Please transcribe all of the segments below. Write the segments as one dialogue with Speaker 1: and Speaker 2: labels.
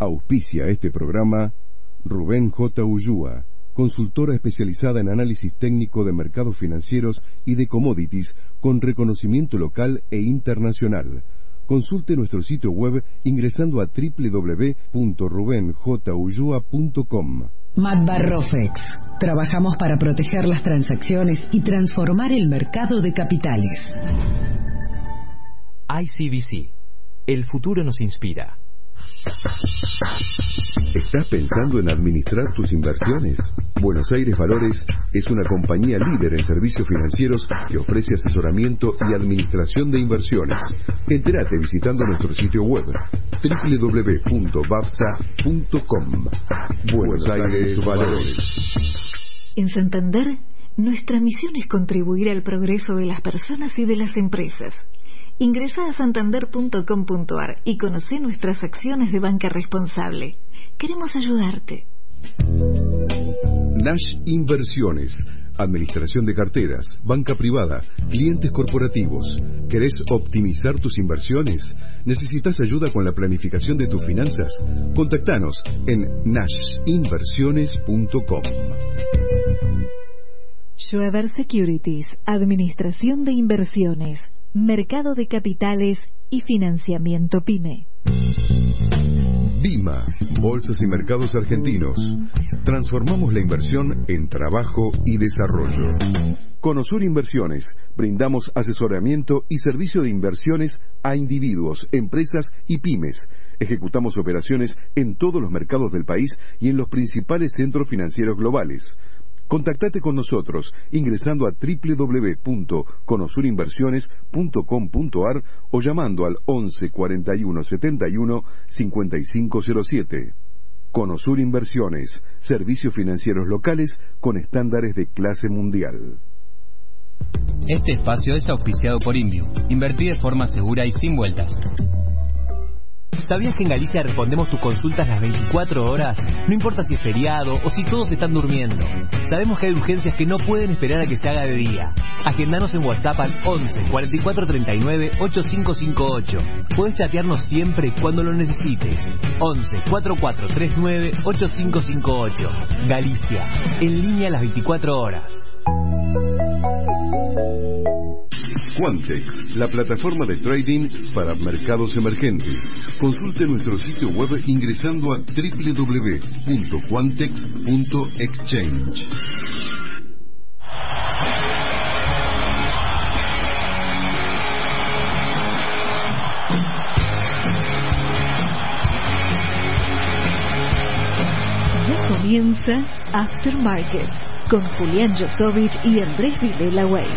Speaker 1: Auspicia este programa Rubén J. Ulloa, consultora especializada en análisis técnico de mercados financieros y de commodities con reconocimiento local e internacional. Consulte nuestro sitio web ingresando a www.rubenjulloa.com.
Speaker 2: Matbarrofex. Trabajamos para proteger las transacciones y transformar el mercado de capitales.
Speaker 3: ICBC. El futuro nos inspira.
Speaker 1: ¿Estás pensando en administrar tus inversiones? Buenos Aires Valores es una compañía líder en servicios financieros que ofrece asesoramiento y administración de inversiones. Entérate visitando nuestro sitio web www.bafta.com. Buenos Aires Valores.
Speaker 4: En Santander, nuestra misión es contribuir al progreso de las personas y de las empresas. Ingresa a santander.com.ar y conoce nuestras acciones de banca responsable. Queremos ayudarte.
Speaker 1: Nash Inversiones, administración de carteras, banca privada, clientes corporativos. ¿Querés optimizar tus inversiones? ¿Necesitas ayuda con la planificación de tus finanzas? Contactanos en nashinversiones.com.
Speaker 4: Schweber Securities, administración de inversiones, mercado de capitales y financiamiento PYME.
Speaker 1: Bima, Bolsas y Mercados Argentinos. Transformamos la inversión en trabajo y desarrollo. Conosur Inversiones. Brindamos asesoramiento y servicio de inversiones a individuos, empresas y pymes. Ejecutamos operaciones en todos los mercados del país y en los principales centros financieros globales. Contactate con nosotros ingresando a www.conosurinversiones.com.ar o llamando al 11 41 71 5507. Conosur Inversiones, servicios financieros locales con estándares de clase mundial.
Speaker 5: Este espacio es auspiciado por Inviu. Invertí de forma segura y sin vueltas. ¿Sabías que en Galicia respondemos tus consultas las 24 horas? No importa si es feriado o si todos están durmiendo. Sabemos que hay urgencias que no pueden esperar a que se haga de día. Agendanos en WhatsApp al 11 44 39 8558. Podés chatearnos siempre cuando lo necesites. 11 44 39 8558. Galicia, en línea las 24 horas.
Speaker 1: Quantex, la plataforma de trading para mercados emergentes. Consulte nuestro sitio web ingresando a www.quantex.exchange.
Speaker 4: Ya comienza Aftermarket con Julián Josovich y Andrés Vilela Way.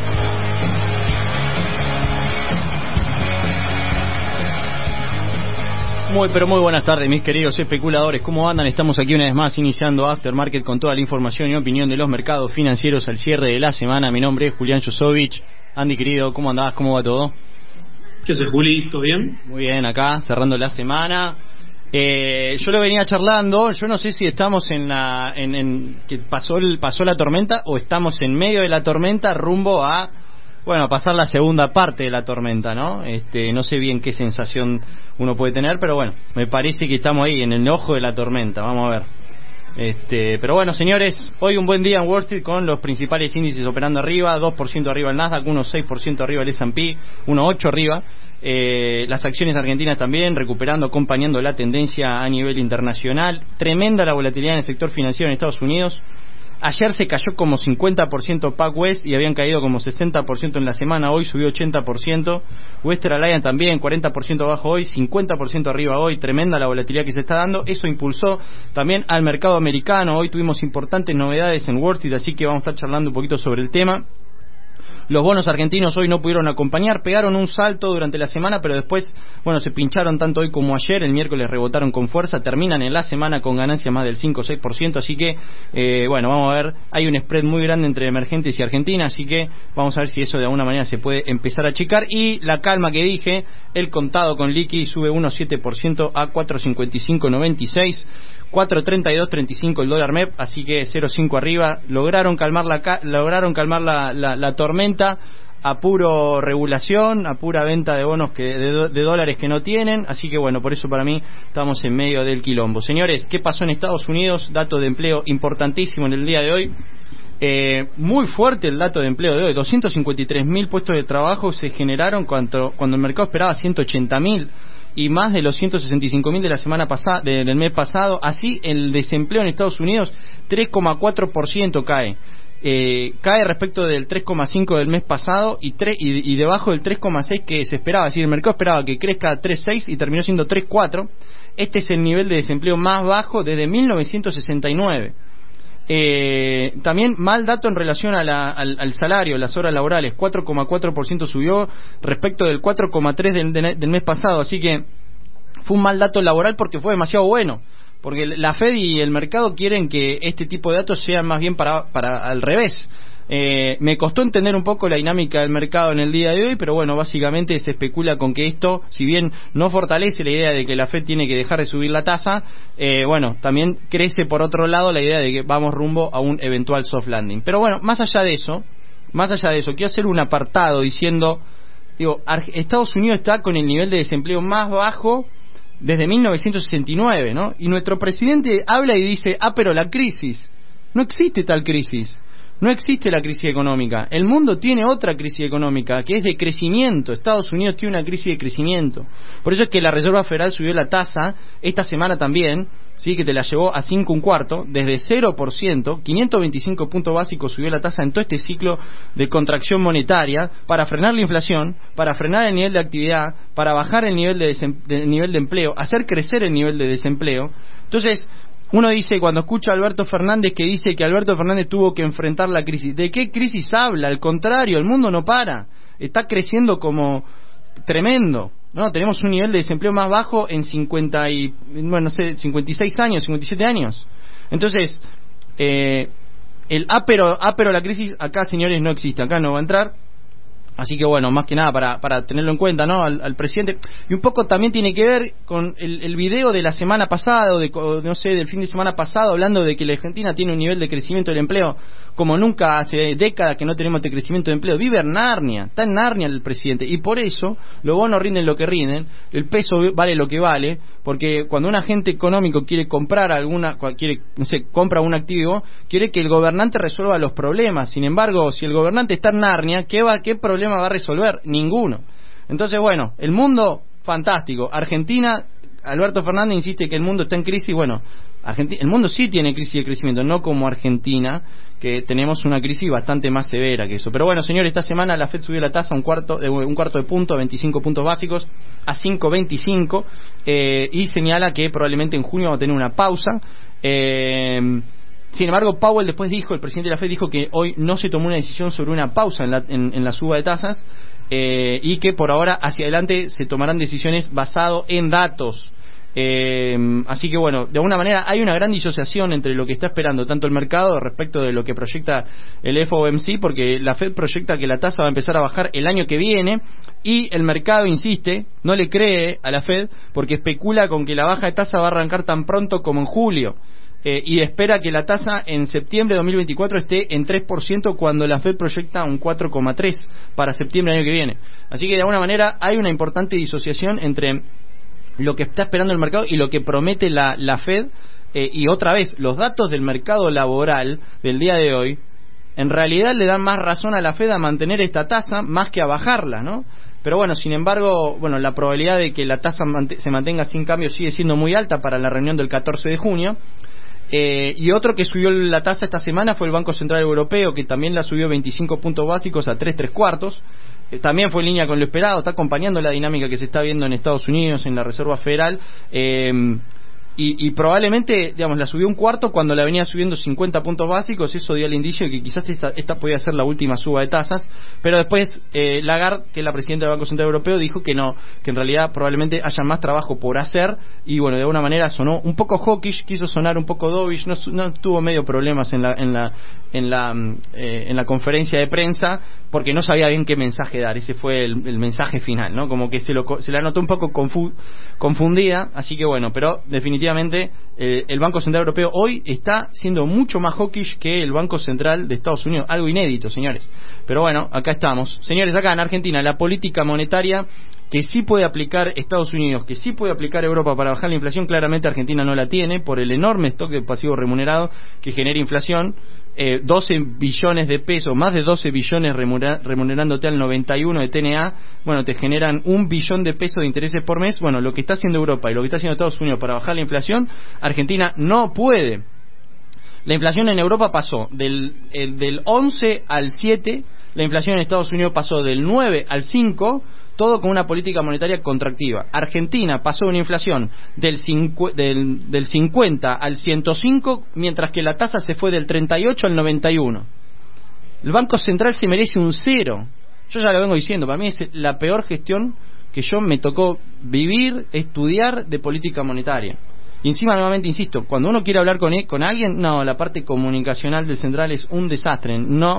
Speaker 6: Muy buenas tardes, mis queridos especuladores. ¿Cómo andan? Estamos aquí una vez más iniciando Aftermarket con toda la información y opinión de los mercados financieros al cierre de la semana. Mi nombre es Julián Josovich. Andy, querido, ¿cómo andás? ¿Cómo va todo?
Speaker 7: ¿Qué haces, Juli? ¿Todo bien?
Speaker 6: Muy bien, acá, cerrando la semana. Yo lo venía charlando. Yo no sé si estamos que pasó la tormenta o estamos en medio de la tormenta rumbo a pasar la segunda parte de la tormenta, ¿no? No sé bien qué sensación uno puede tener, pero bueno, me parece que estamos ahí, en el ojo de la tormenta, vamos a ver. Pero bueno, señores, hoy un buen día en Wall Street con los principales índices operando arriba, 2% arriba el Nasdaq, 1,6% arriba el S&P, 1,8% arriba. Las acciones argentinas también recuperando, acompañando la tendencia a nivel internacional. Tremenda la volatilidad en el sector financiero en Estados Unidos. Ayer se cayó como 50% PacWest y habían caído como 60% en la semana. Hoy subió 80%. Western Alliance también 40% abajo hoy, 50% arriba hoy. Tremenda la volatilidad que se está dando. Eso impulsó también al mercado americano. Hoy tuvimos importantes novedades en Wall Street, así que vamos a estar charlando un poquito sobre el tema. Los bonos argentinos hoy no pudieron acompañar, pegaron un salto durante la semana, pero después, se pincharon tanto hoy como ayer. El miércoles rebotaron con fuerza, terminan en la semana con ganancia más del 5 o 6%, así que, vamos a ver, hay un spread muy grande entre emergentes y Argentina, así que vamos a ver si eso de alguna manera se puede empezar a achicar. Y la calma que dije, el contado con liqui sube 1,7% a 4.5596. 4.3235 el dólar MEP, así que 0.5 arriba. Lograron calmar la tormenta. a puro regulación, a pura venta de bonos de dólares que no tienen, así que bueno, por eso para mí estamos en medio del quilombo. Señores, ¿qué pasó en Estados Unidos? Dato de empleo importantísimo en el día de hoy. Muy fuerte el dato de empleo de hoy. 253.000 puestos de trabajo se generaron cuando el mercado esperaba 180.000 y más de los 165.000 de la semana pasada, del mes pasado. Así el desempleo en Estados Unidos 3,4% cae. Cae respecto del 3,5 del mes pasado y debajo del 3,6 que se esperaba. Es decir, el mercado esperaba que crezca 3,6 y terminó siendo 3,4. Este es el nivel de desempleo más bajo desde 1969. También mal dato en relación al salario, las horas laborales, 4,4% subió respecto del 4,3 del mes pasado, así que fue un mal dato laboral porque fue demasiado bueno, porque la Fed y el mercado quieren que este tipo de datos sean más bien para al revés. Me costó entender un poco la dinámica del mercado en el día de hoy, pero bueno, básicamente se especula con que esto, si bien no fortalece la idea de que la Fed tiene que dejar de subir la tasa, bueno, también crece por otro lado la idea de que vamos rumbo a un eventual soft landing. Pero bueno, más allá de eso, quiero hacer un apartado diciendo, Estados Unidos está con el nivel de desempleo más bajo desde 1969, ¿no? Y nuestro presidente habla y dice, pero la crisis, no existe tal crisis. No existe la crisis económica. El mundo tiene otra crisis económica, que es de crecimiento. Estados Unidos tiene una crisis de crecimiento. Por eso es que la Reserva Federal subió la tasa esta semana también, sí, que te la llevó a 5,25, desde 0%, 525 puntos básicos subió la tasa en todo este ciclo de contracción monetaria, para frenar la inflación, para frenar el nivel de actividad, para bajar el nivel de empleo, hacer crecer el nivel de desempleo. Entonces, uno dice, cuando escucha a Alberto Fernández que dice que Alberto Fernández tuvo que enfrentar la crisis, ¿de qué crisis habla? Al contrario, el mundo no para, está creciendo como tremendo, ¿no? Tenemos un nivel de desempleo más bajo en 56 años, 57 años. Entonces, pero la crisis acá, señores, no existe, acá no va a entrar. Así que bueno, más que nada para tenerlo en cuenta, ¿no? Al presidente. Y un poco también tiene que ver con el video de la semana pasada, del fin de semana pasado, hablando de que la Argentina tiene un nivel de crecimiento del empleo como nunca, hace décadas que no tenemos este crecimiento de empleo. Vive en Narnia, está en Narnia el presidente, y por eso los bonos rinden lo que rinden, el peso vale lo que vale, porque cuando un agente económico quiere comprar compra un activo, quiere que el gobernante resuelva los problemas. Sin embargo, si el gobernante está en Narnia, ¿qué problema va a resolver? Ninguno. Entonces, bueno, el mundo fantástico. Argentina, Alberto Fernández insiste que el mundo está en crisis. Bueno, el mundo sí tiene crisis de crecimiento, no como Argentina, que tenemos una crisis bastante más severa que eso. Pero bueno, señores, esta semana la Fed subió la tasa un cuarto de punto, 25 puntos básicos, a 5,25, y señala que probablemente en junio va a tener una pausa. Sin embargo, Powell después dijo, el presidente de la Fed dijo que hoy no se tomó una decisión sobre una pausa en la suba de tasas, y que por ahora hacia adelante se tomarán decisiones basado en datos. Así que bueno, de alguna manera hay una gran disociación entre lo que está esperando tanto el mercado respecto de lo que proyecta el FOMC, porque la Fed proyecta que la tasa va a empezar a bajar el año que viene, y el mercado insiste, no le cree a la Fed, porque especula con que la baja de tasa va a arrancar tan pronto como en julio. Y espera que la tasa en septiembre de 2024 esté en 3%, cuando la Fed proyecta un 4,3 para septiembre del año que viene. Así que de alguna manera hay una importante disociación entre lo que está esperando el mercado y lo que promete la Fed. Y otra vez, los datos del mercado laboral del día de hoy en realidad le dan más razón a la Fed a mantener esta tasa más que a bajarla, ¿no? Pero bueno, sin embargo, la probabilidad de que la tasa se mantenga sin cambio sigue siendo muy alta para la reunión del 14 de junio. Y otro que subió la tasa esta semana fue el Banco Central Europeo, que también la subió 25 puntos básicos a 3,75. También fue en línea con lo esperado, está acompañando la dinámica que se está viendo en Estados Unidos, en la Reserva Federal. Y probablemente, la subió un cuarto cuando la venía subiendo 50 puntos básicos. Eso dio el indicio de que quizás esta podía ser la última suba de tasas. Pero después Lagarde, que es la presidenta del Banco Central Europeo, dijo que no, que en realidad probablemente haya más trabajo por hacer. Y bueno, de alguna manera sonó un poco hawkish, quiso sonar un poco dovish, no tuvo medio problemas en la conferencia de prensa, porque no sabía bien qué mensaje dar. Ese fue el mensaje final, ¿no? Como que se la notó un poco confundida. Así que bueno, pero definitivamente obviamente el Banco Central Europeo hoy está siendo mucho más hawkish que el Banco Central de Estados Unidos, algo inédito, señores. Pero bueno, acá estamos. Señores, acá en Argentina la política monetaria que sí puede aplicar Estados Unidos, que sí puede aplicar Europa para bajar la inflación, claramente Argentina no la tiene por el enorme stock de pasivo remunerado que genera inflación. 12 billones de pesos, más de 12 billones remunerándote al 91 de TNA, bueno, te generan 1 billón de pesos de intereses por mes. Bueno, lo que está haciendo Europa y lo que está haciendo Estados Unidos para bajar la inflación, Argentina no puede. La inflación en Europa pasó del 11 al 7, la inflación en Estados Unidos pasó del 9 al 5, todo con una política monetaria contractiva. Argentina pasó una inflación del 50 al 105, mientras que la tasa se fue del 38 al 91. El Banco Central se merece un 0. Yo ya lo vengo diciendo, para mí es la peor gestión que yo me tocó vivir, estudiar de política monetaria. Y encima, nuevamente insisto, cuando uno quiere hablar con alguien, no, la parte comunicacional del Central es un desastre,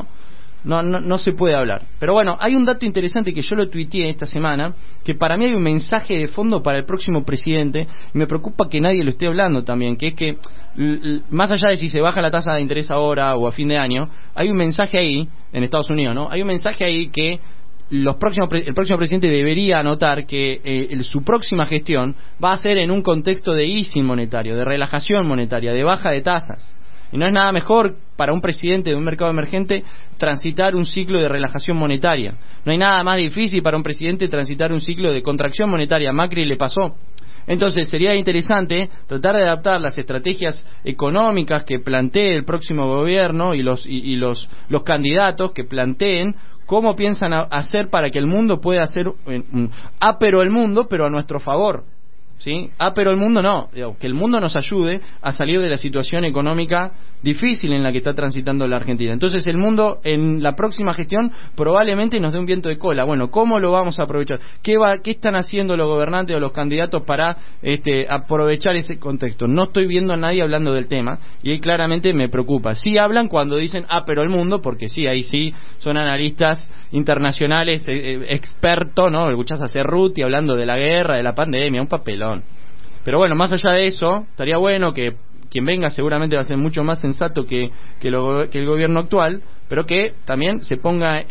Speaker 6: no se puede hablar. Pero bueno, hay un dato interesante que yo lo tuiteé esta semana, que para mí hay un mensaje de fondo para el próximo presidente, y me preocupa que nadie lo esté hablando también, que es que más allá de si se baja la tasa de interés ahora o a fin de año, hay un mensaje ahí, en Estados Unidos, ¿no? Hay un mensaje ahí que el próximo presidente debería anotar que su próxima gestión va a ser en un contexto de easing monetario, de relajación monetaria, de baja de tasas. Y no es nada mejor para un presidente de un mercado emergente transitar un ciclo de relajación monetaria. No hay nada más difícil para un presidente transitar un ciclo de contracción monetaria. A Macri le pasó. Entonces sería interesante tratar de adaptar las estrategias económicas que plantee el próximo gobierno y los candidatos que planteen cómo piensan hacer para que el mundo pueda hacer pero el mundo, pero a nuestro favor. ¿Sí? Pero el mundo no, que el mundo nos ayude a salir de la situación económica difícil en la que está transitando la Argentina. Entonces el mundo en la próxima gestión probablemente nos dé un viento de cola. Bueno, ¿cómo lo vamos a aprovechar? ¿Qué están haciendo los gobernantes o los candidatos para aprovechar ese contexto? No estoy viendo a nadie hablando del tema y ahí claramente me preocupa. Sí hablan cuando dicen pero el mundo, porque sí, ahí sí son analistas internacionales expertos, ¿no? Escuchás a Cerruti hablando de la guerra, de la pandemia, un papelón. Pero bueno, más allá de eso, estaría bueno que quien venga seguramente va a ser mucho más sensato que el gobierno actual, pero que también se ponga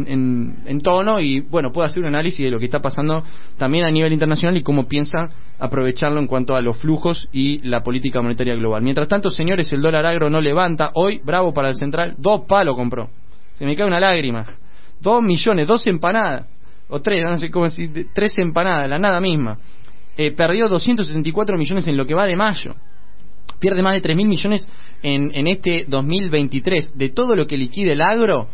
Speaker 6: en tono y bueno, pueda hacer un análisis de lo que está pasando también a nivel internacional y cómo piensa aprovecharlo en cuanto a los flujos y la política monetaria global. Mientras tanto, señores, el dólar agro no levanta. Hoy, bravo para el Central, 2 palos compró. Se me cae una lágrima. 2 millones, 2 empanadas, o 3, no sé cómo decir, 3 empanadas, la nada misma. Perdió 274 millones en lo que va de mayo. Pierde más de 3.000 millones en este 2023. De todo lo que liquide el agro,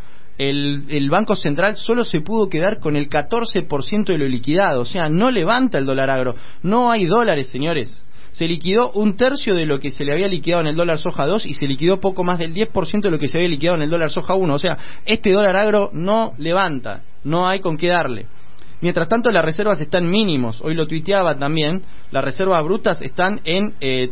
Speaker 6: el Banco Central solo se pudo quedar con el 14% de lo liquidado. O sea, no levanta el dólar agro. No hay dólares, señores. Se liquidó 1/3 de lo que se le había liquidado en el dólar soja 2 y se liquidó poco más del 10% de lo que se había liquidado en el dólar soja 1. O sea, este dólar agro no levanta. No hay con qué darle. Mientras tanto, las reservas están mínimos. Hoy lo tuiteaba también. Las reservas brutas están en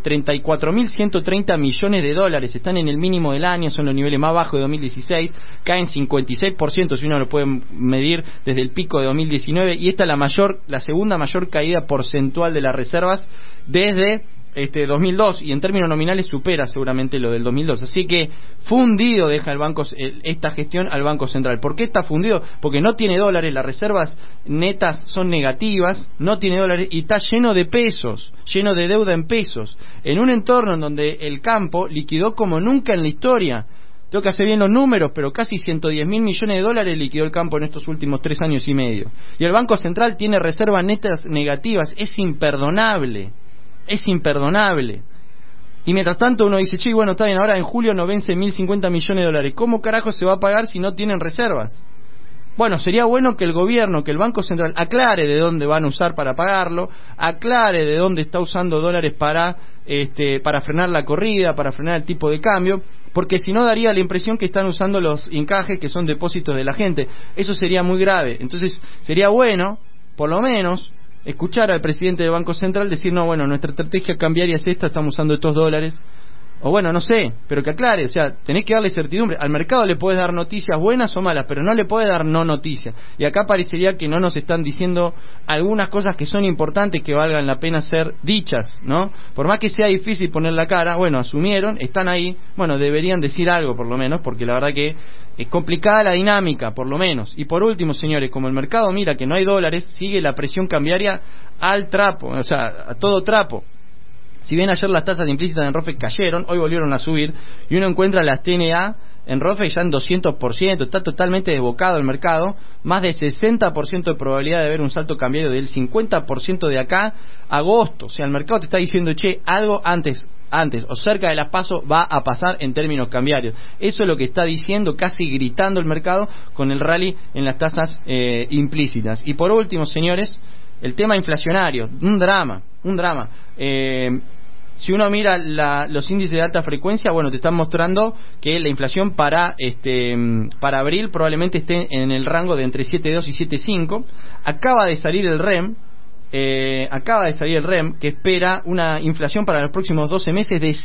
Speaker 6: 34.130 millones de dólares. Están en el mínimo del año. Son los niveles más bajos de 2016. Caen 56% si uno lo puede medir desde el pico de 2019. Y esta es la segunda mayor caída porcentual de las reservas desde 2002, y en términos nominales supera seguramente lo del 2002. Así que fundido deja el banco esta gestión al Banco Central. ¿Por qué está fundido? Porque no tiene dólares, las reservas netas son negativas, no tiene dólares y está lleno de pesos, lleno de deuda en pesos, en un entorno en donde el campo liquidó como nunca en la historia. Tengo que hacer bien los números, pero casi 110.000 millones de dólares liquidó el campo en estos últimos 3 años y medio. Y el Banco Central tiene reservas netas negativas. Es imperdonable. Es imperdonable. Y mientras tanto uno dice, che, bueno, está bien, ahora en julio no vence 1.050 millones de dólares. ¿Cómo carajo se va a pagar si no tienen reservas? Bueno, sería bueno que el gobierno, que el Banco Central aclare de dónde van a usar para pagarlo, aclare de dónde está usando dólares para frenar la corrida, para frenar el tipo de cambio, porque si no daría la impresión que están usando los encajes que son depósitos de la gente. Eso sería muy grave. Entonces sería bueno, por lo menos, escuchar al presidente del Banco Central decir, no, bueno, nuestra estrategia cambiaria es esta, estamos usando estos dólares O bueno, no sé, pero que aclare, o sea, tenés que darle certidumbre. Al mercado le podés dar noticias buenas o malas, pero no le podés dar no noticias. Y acá parecería que no nos están diciendo algunas cosas que son importantes, que valgan la pena ser dichas, ¿no? Por más que sea difícil poner la cara, bueno, asumieron, están ahí, bueno, deberían decir algo por lo menos, porque la verdad que es complicada la dinámica, por lo menos. Y por último, señores, como el mercado mira que no hay dólares, sigue la presión cambiaria al trapo, o sea, a todo trapo. Si bien ayer las tasas implícitas en ROFE cayeron, hoy volvieron a subir, y uno encuentra las TNA en ROFE ya en 200%, está totalmente desbocado el mercado, más de 60% de probabilidad de ver un salto cambiario del 50% de acá a agosto. O sea, el mercado te está diciendo, che, algo antes o cerca de las PASO va a pasar en términos cambiarios. Eso es lo que está diciendo, casi gritando el mercado con el rally en las tasas implícitas. Y por último, señores, el tema inflacionario, un drama. Si uno mira los índices de alta frecuencia, bueno, te están mostrando que la inflación para abril probablemente esté en el rango de entre 7.2 y 7.5. Acaba de salir el REM, que espera una inflación para los próximos 12 meses de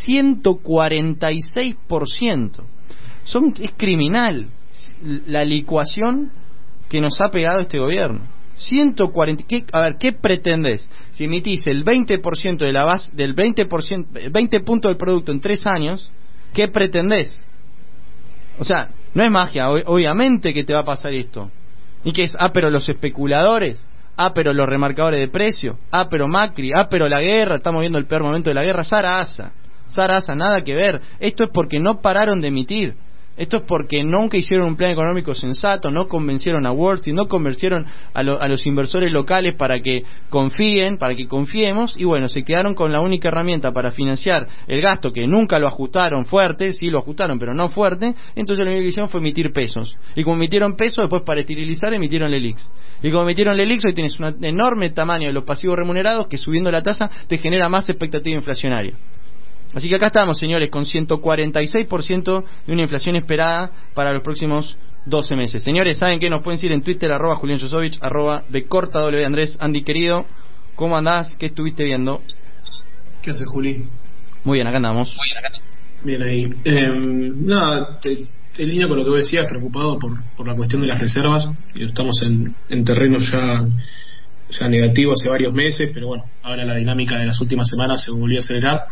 Speaker 6: 146%. Es criminal la licuación que nos ha pegado este gobierno. 140. ¿Qué pretendés? Si emitís el 20% de la base, del 20%, 20 puntos del producto en 3 años, ¿qué pretendés? O sea, no es magia, obviamente que te va a pasar esto. ¿Y qué es? Pero los especuladores, pero los remarcadores de precio, pero Macri, pero la guerra, estamos viendo el peor momento de la guerra. Sarasa, nada que ver. Esto es porque no pararon de emitir. Esto es porque nunca hicieron un plan económico sensato, no convencieron a Wall Street, no convencieron a los inversores locales para que confíen, para que confiemos, y bueno, se quedaron con la única herramienta para financiar el gasto, que nunca lo ajustaron fuerte, sí lo ajustaron, pero no fuerte. Entonces lo único que hicieron fue emitir pesos. Y como emitieron pesos, después para esterilizar emitieron LELIQs. Y como emitieron LELIQs, hoy tienes un enorme tamaño de los pasivos remunerados que, subiendo la tasa, te genera más expectativa inflacionaria. Así que acá estamos, señores, con 146% de una inflación esperada para los próximos 12 meses. Señores, ¿saben qué? Nos pueden seguir en Twitter, @Julián Josovich, @BcortaW. Andrés, Andy querido, ¿cómo andás? ¿Qué estuviste viendo?
Speaker 7: ¿Qué haces, Juli?
Speaker 6: Muy bien, acá andamos.
Speaker 7: Bien ahí. Nada, en línea con lo que vos decías, preocupado por la cuestión de las reservas. Estamos en terreno ya negativo hace varios meses, pero bueno, ahora la dinámica de las últimas semanas se volvió a acelerar.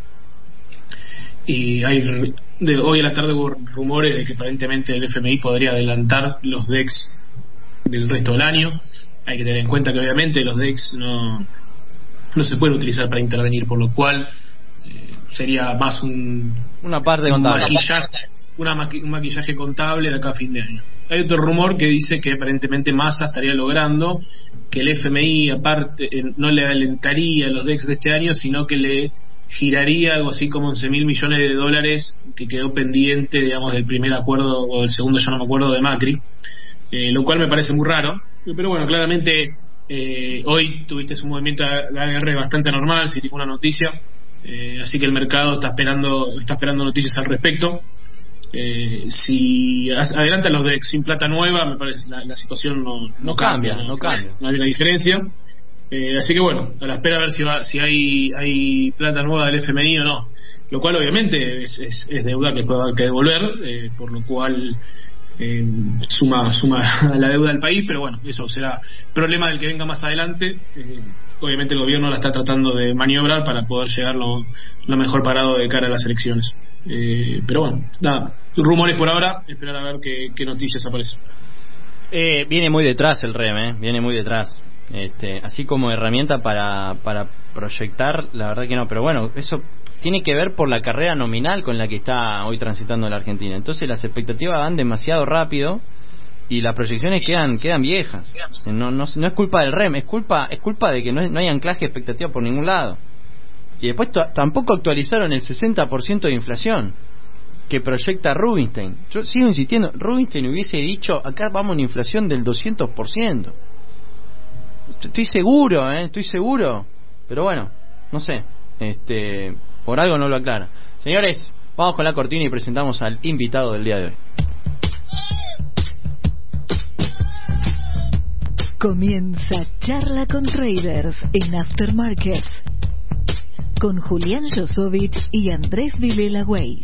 Speaker 7: Y hoy a la tarde hubo rumores de que aparentemente el FMI podría adelantar los DEX del resto del año. Hay que tener en cuenta que obviamente los DEX no se pueden utilizar para intervenir, por lo cual sería más una parte contable, un maquillaje contable de acá a fin de año. Hay otro rumor que dice que aparentemente Massa estaría logrando que el FMI aparte no le adelantaría los DEX de este año, sino que le giraría algo así como $11.000 millones que quedó pendiente, digamos, del primer acuerdo o del segundo, ya no me acuerdo, de Macri, lo cual me parece muy raro, pero bueno, claramente hoy tuviste un movimiento de ADR bastante normal, sin ninguna noticia, así que el mercado está esperando noticias al respecto. Si adelantan los DEX sin plata nueva, me parece la situación no cambia, no hay una diferencia. Así que bueno, a la espera a ver si hay plata nueva del FMI o no, lo cual obviamente es deuda que puede haber que devolver, por lo cual suma a la deuda del país, pero bueno, eso será problema del que venga más adelante. Obviamente el gobierno la está tratando de maniobrar para poder llegar lo mejor parado de cara a las elecciones, pero bueno, nada, rumores por ahora, esperar a ver qué noticias aparecen.
Speaker 6: Viene muy detrás el REM, viene muy detrás. Así como herramienta para proyectar, la verdad que no, pero bueno, eso tiene que ver por la carrera nominal con la que está hoy transitando la Argentina. Entonces las expectativas van demasiado rápido y las proyecciones quedan viejas. No es culpa del REM, es culpa de que no hay anclaje de expectativa por ningún lado. Y después tampoco actualizaron el 60% de inflación que proyecta Rubinstein. Yo sigo insistiendo, Rubinstein hubiese dicho, acá vamos a una inflación del 200%. Estoy seguro, pero bueno, no sé, por algo no lo aclara. Señores, vamos con la cortina y presentamos al invitado del día de hoy.
Speaker 4: Comienza Charla con Traders en Aftermarket. con Julián Josovich y Andrés Vilela Weiss.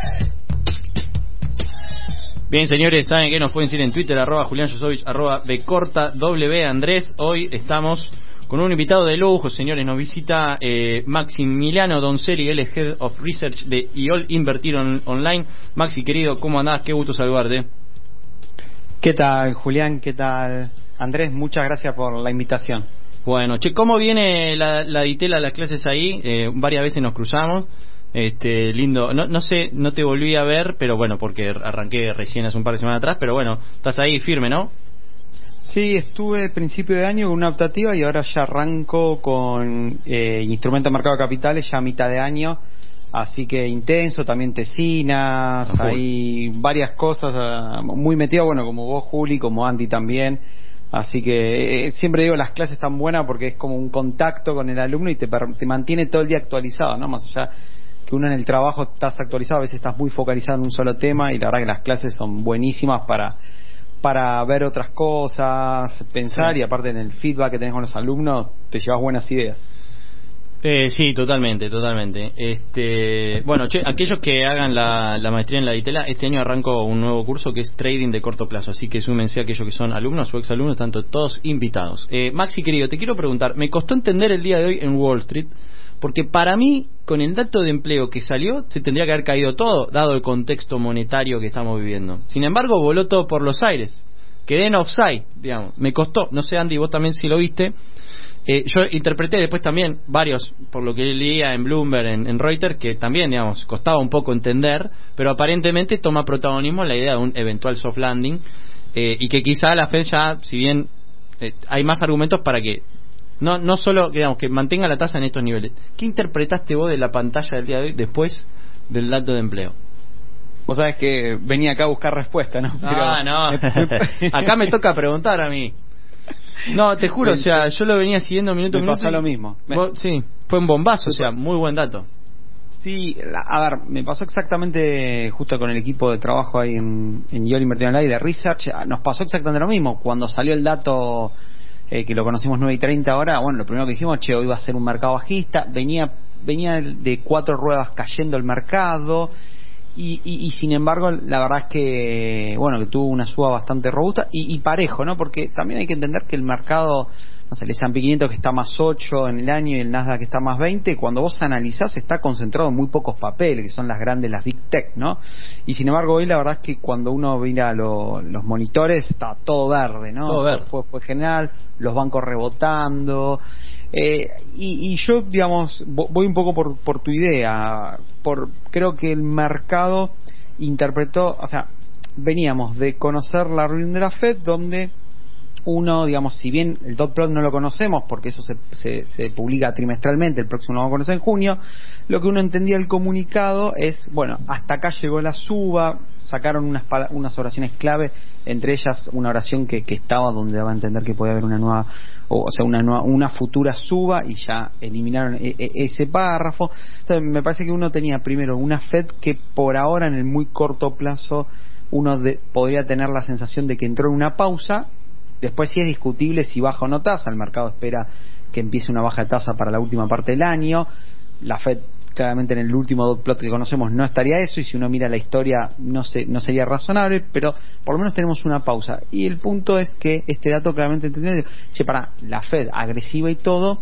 Speaker 6: Bien, señores, saben que nos pueden seguir en Twitter, @Julián Josovich, @bcortaw. Andrés, hoy estamos con un invitado de lujo, señores. Nos visita Maximiliano Donzelli, él es Head of Research de IOL Invertir Online. Maxi, querido, ¿cómo andás? Qué gusto saludarte.
Speaker 8: ¿Qué tal, Julián? ¿Qué tal, Andrés? Muchas gracias por la invitación.
Speaker 6: Bueno, che, ¿cómo viene la Ditela, las clases ahí? Varias veces nos cruzamos. Lindo. No sé, no te volví a ver, pero bueno, porque arranqué recién hace un par de semanas atrás, pero bueno, estás ahí firme, ¿no?
Speaker 8: Sí, estuve principio de año con una optativa y ahora ya arranco con instrumento de mercado de capitales ya a mitad de año, así que intenso, también tesinas, hay varias cosas, muy metido, bueno, como vos, Juli, como Andy también, así que siempre digo, las clases están buenas porque es como un contacto con el alumno y te mantiene todo el día actualizado, ¿no? Más allá que uno en el trabajo estás actualizado, a veces estás muy focalizado en un solo tema y la verdad que las clases son buenísimas para ver otras cosas, pensar, sí. Y aparte en el feedback que tenés con los alumnos te llevas buenas ideas.
Speaker 6: Sí, totalmente. Bueno, aquellos que hagan la maestría en la Ditela, este año arranco un nuevo curso que es Trading de corto plazo, así que súmense a aquellos que son alumnos o exalumnos, tanto todos invitados. Maxi, querido, te quiero preguntar, me costó entender el día de hoy en Wall Street, porque para mí, con el dato de empleo que salió, se tendría que haber caído todo, dado el contexto monetario que estamos viviendo. Sin embargo, voló todo por los aires. Quedé en offside, digamos. Me costó, no sé, Andy, vos también si lo viste. Yo interpreté después también varios, por lo que leía en Bloomberg, en Reuters, que también, digamos, costaba un poco entender, pero aparentemente toma protagonismo la idea de un eventual soft landing, y que quizá la Fed ya, si bien hay más argumentos para que no solo, digamos, que mantenga la tasa en estos niveles. ¿Qué interpretaste vos de la pantalla del día de hoy después del dato de empleo?
Speaker 8: Vos sabés que venía acá a buscar respuesta, ¿no?
Speaker 6: No. Acá me toca preguntar a mí. No, te juro, o sea, yo lo venía siguiendo minuto a minuto.
Speaker 8: Me pasó lo mismo.
Speaker 6: Sí, fue un bombazo, o sea, muy buen dato.
Speaker 8: Sí, a ver, me pasó exactamente justo con el equipo de trabajo ahí en IOL Invertir Online de Research. Nos pasó exactamente lo mismo. Cuando salió el dato, que lo conocimos 9:30 ahora, bueno, lo primero que dijimos, hoy va a ser un mercado bajista. Venía de 4 ruedas cayendo el mercado. Y sin embargo, la verdad es que, bueno, que tuvo una suba bastante robusta y parejo, ¿no? Porque también hay que entender que el mercado, no sé, el S&P 500 que está más 8 en el año y el Nasdaq que está más 20, cuando vos analizás está concentrado en muy pocos papeles, que son las grandes, las Big Tech, ¿no? Y sin embargo, hoy la verdad es que cuando uno mira los monitores, está todo verde, ¿no?
Speaker 6: Todo verde.
Speaker 8: Fue general, los bancos rebotando. Y yo, digamos, voy un poco por tu idea. Creo que el mercado interpretó, o sea, veníamos de conocer la reunión de la Fed, donde uno, digamos, si bien el dot plot no lo conocemos, porque eso se publica trimestralmente, el próximo lo vamos a conocer en junio, lo que uno entendía del comunicado es, bueno, hasta acá llegó la suba, sacaron unas oraciones clave, entre ellas una oración que estaba donde daba a entender que podía haber una nueva, o sea, una futura suba, y ya eliminaron ese párrafo. Entonces me parece que uno tenía primero una Fed que por ahora, en el muy corto plazo, uno podría tener la sensación de que entró en una pausa. Después sí es discutible si baja o no tasa. El mercado espera que empiece una baja de tasa para la última parte del año. La Fed, claramente, en el último dot plot que conocemos no estaría eso, y si uno mira la historia no sería razonable, pero por lo menos tenemos una pausa. Y el punto es que este dato claramente entendido, para la Fed agresiva y todo,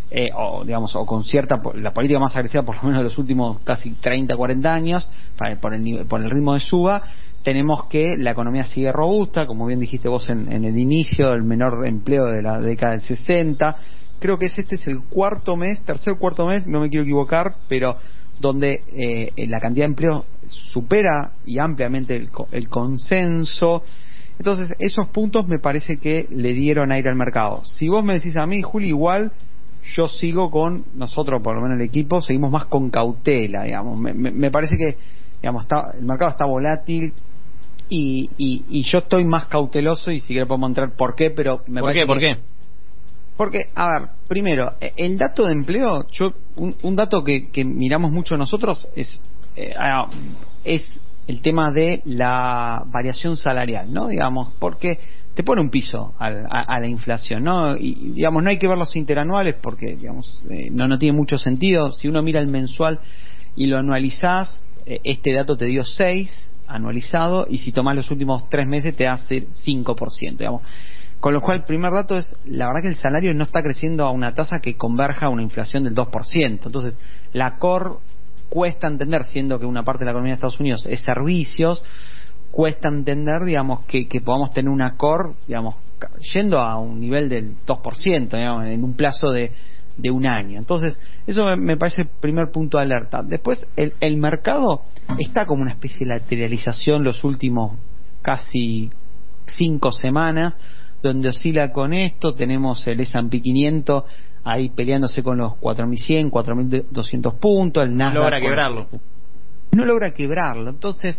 Speaker 8: o con cierta, la política más agresiva por lo menos de los últimos casi 30-40 años, por el ritmo de suba, tenemos que la economía sigue robusta, como bien dijiste vos en el inicio, el menor empleo de la década del 60. Creo que este es el tercer cuarto mes, no me quiero equivocar, pero donde la cantidad de empleo supera y ampliamente el consenso. Entonces, esos puntos me parece que le dieron aire al mercado. Si vos me decís a mí, Juli, igual yo sigo nosotros, por lo menos el equipo, seguimos más con cautela, digamos. Me parece que, digamos, el mercado está volátil, y yo estoy más cauteloso, y si querés podemos entrar por qué, pero
Speaker 6: ¿Por qué?
Speaker 8: Porque, a ver, primero, el dato de empleo, un dato que miramos mucho nosotros es el tema de la variación salarial, ¿no? Digamos, porque te pone un piso a la inflación, ¿no? Y digamos, no hay que ver los interanuales porque, digamos, no tiene mucho sentido. Si uno mira el mensual y lo anualizás, este dato te dio 6 anualizado, y si tomás los últimos 3 meses te hace 5%, digamos. Con lo cual, el primer dato es, la verdad que el salario no está creciendo a una tasa que converja a una inflación del 2%. Entonces, la core cuesta entender, siendo que una parte de la economía de Estados Unidos es servicios, cuesta entender, digamos, que podamos tener una core, digamos, yendo a un nivel del 2%, digamos, en un plazo de un año. Entonces, eso me parece el primer punto de alerta. Después, el mercado está como una especie de lateralización los últimos casi 5 semanas, donde oscila con esto. Tenemos el S&P 500 ahí peleándose con los 4.100, 4.200 puntos. El Nasdaq no logra quebrarlo. Entonces,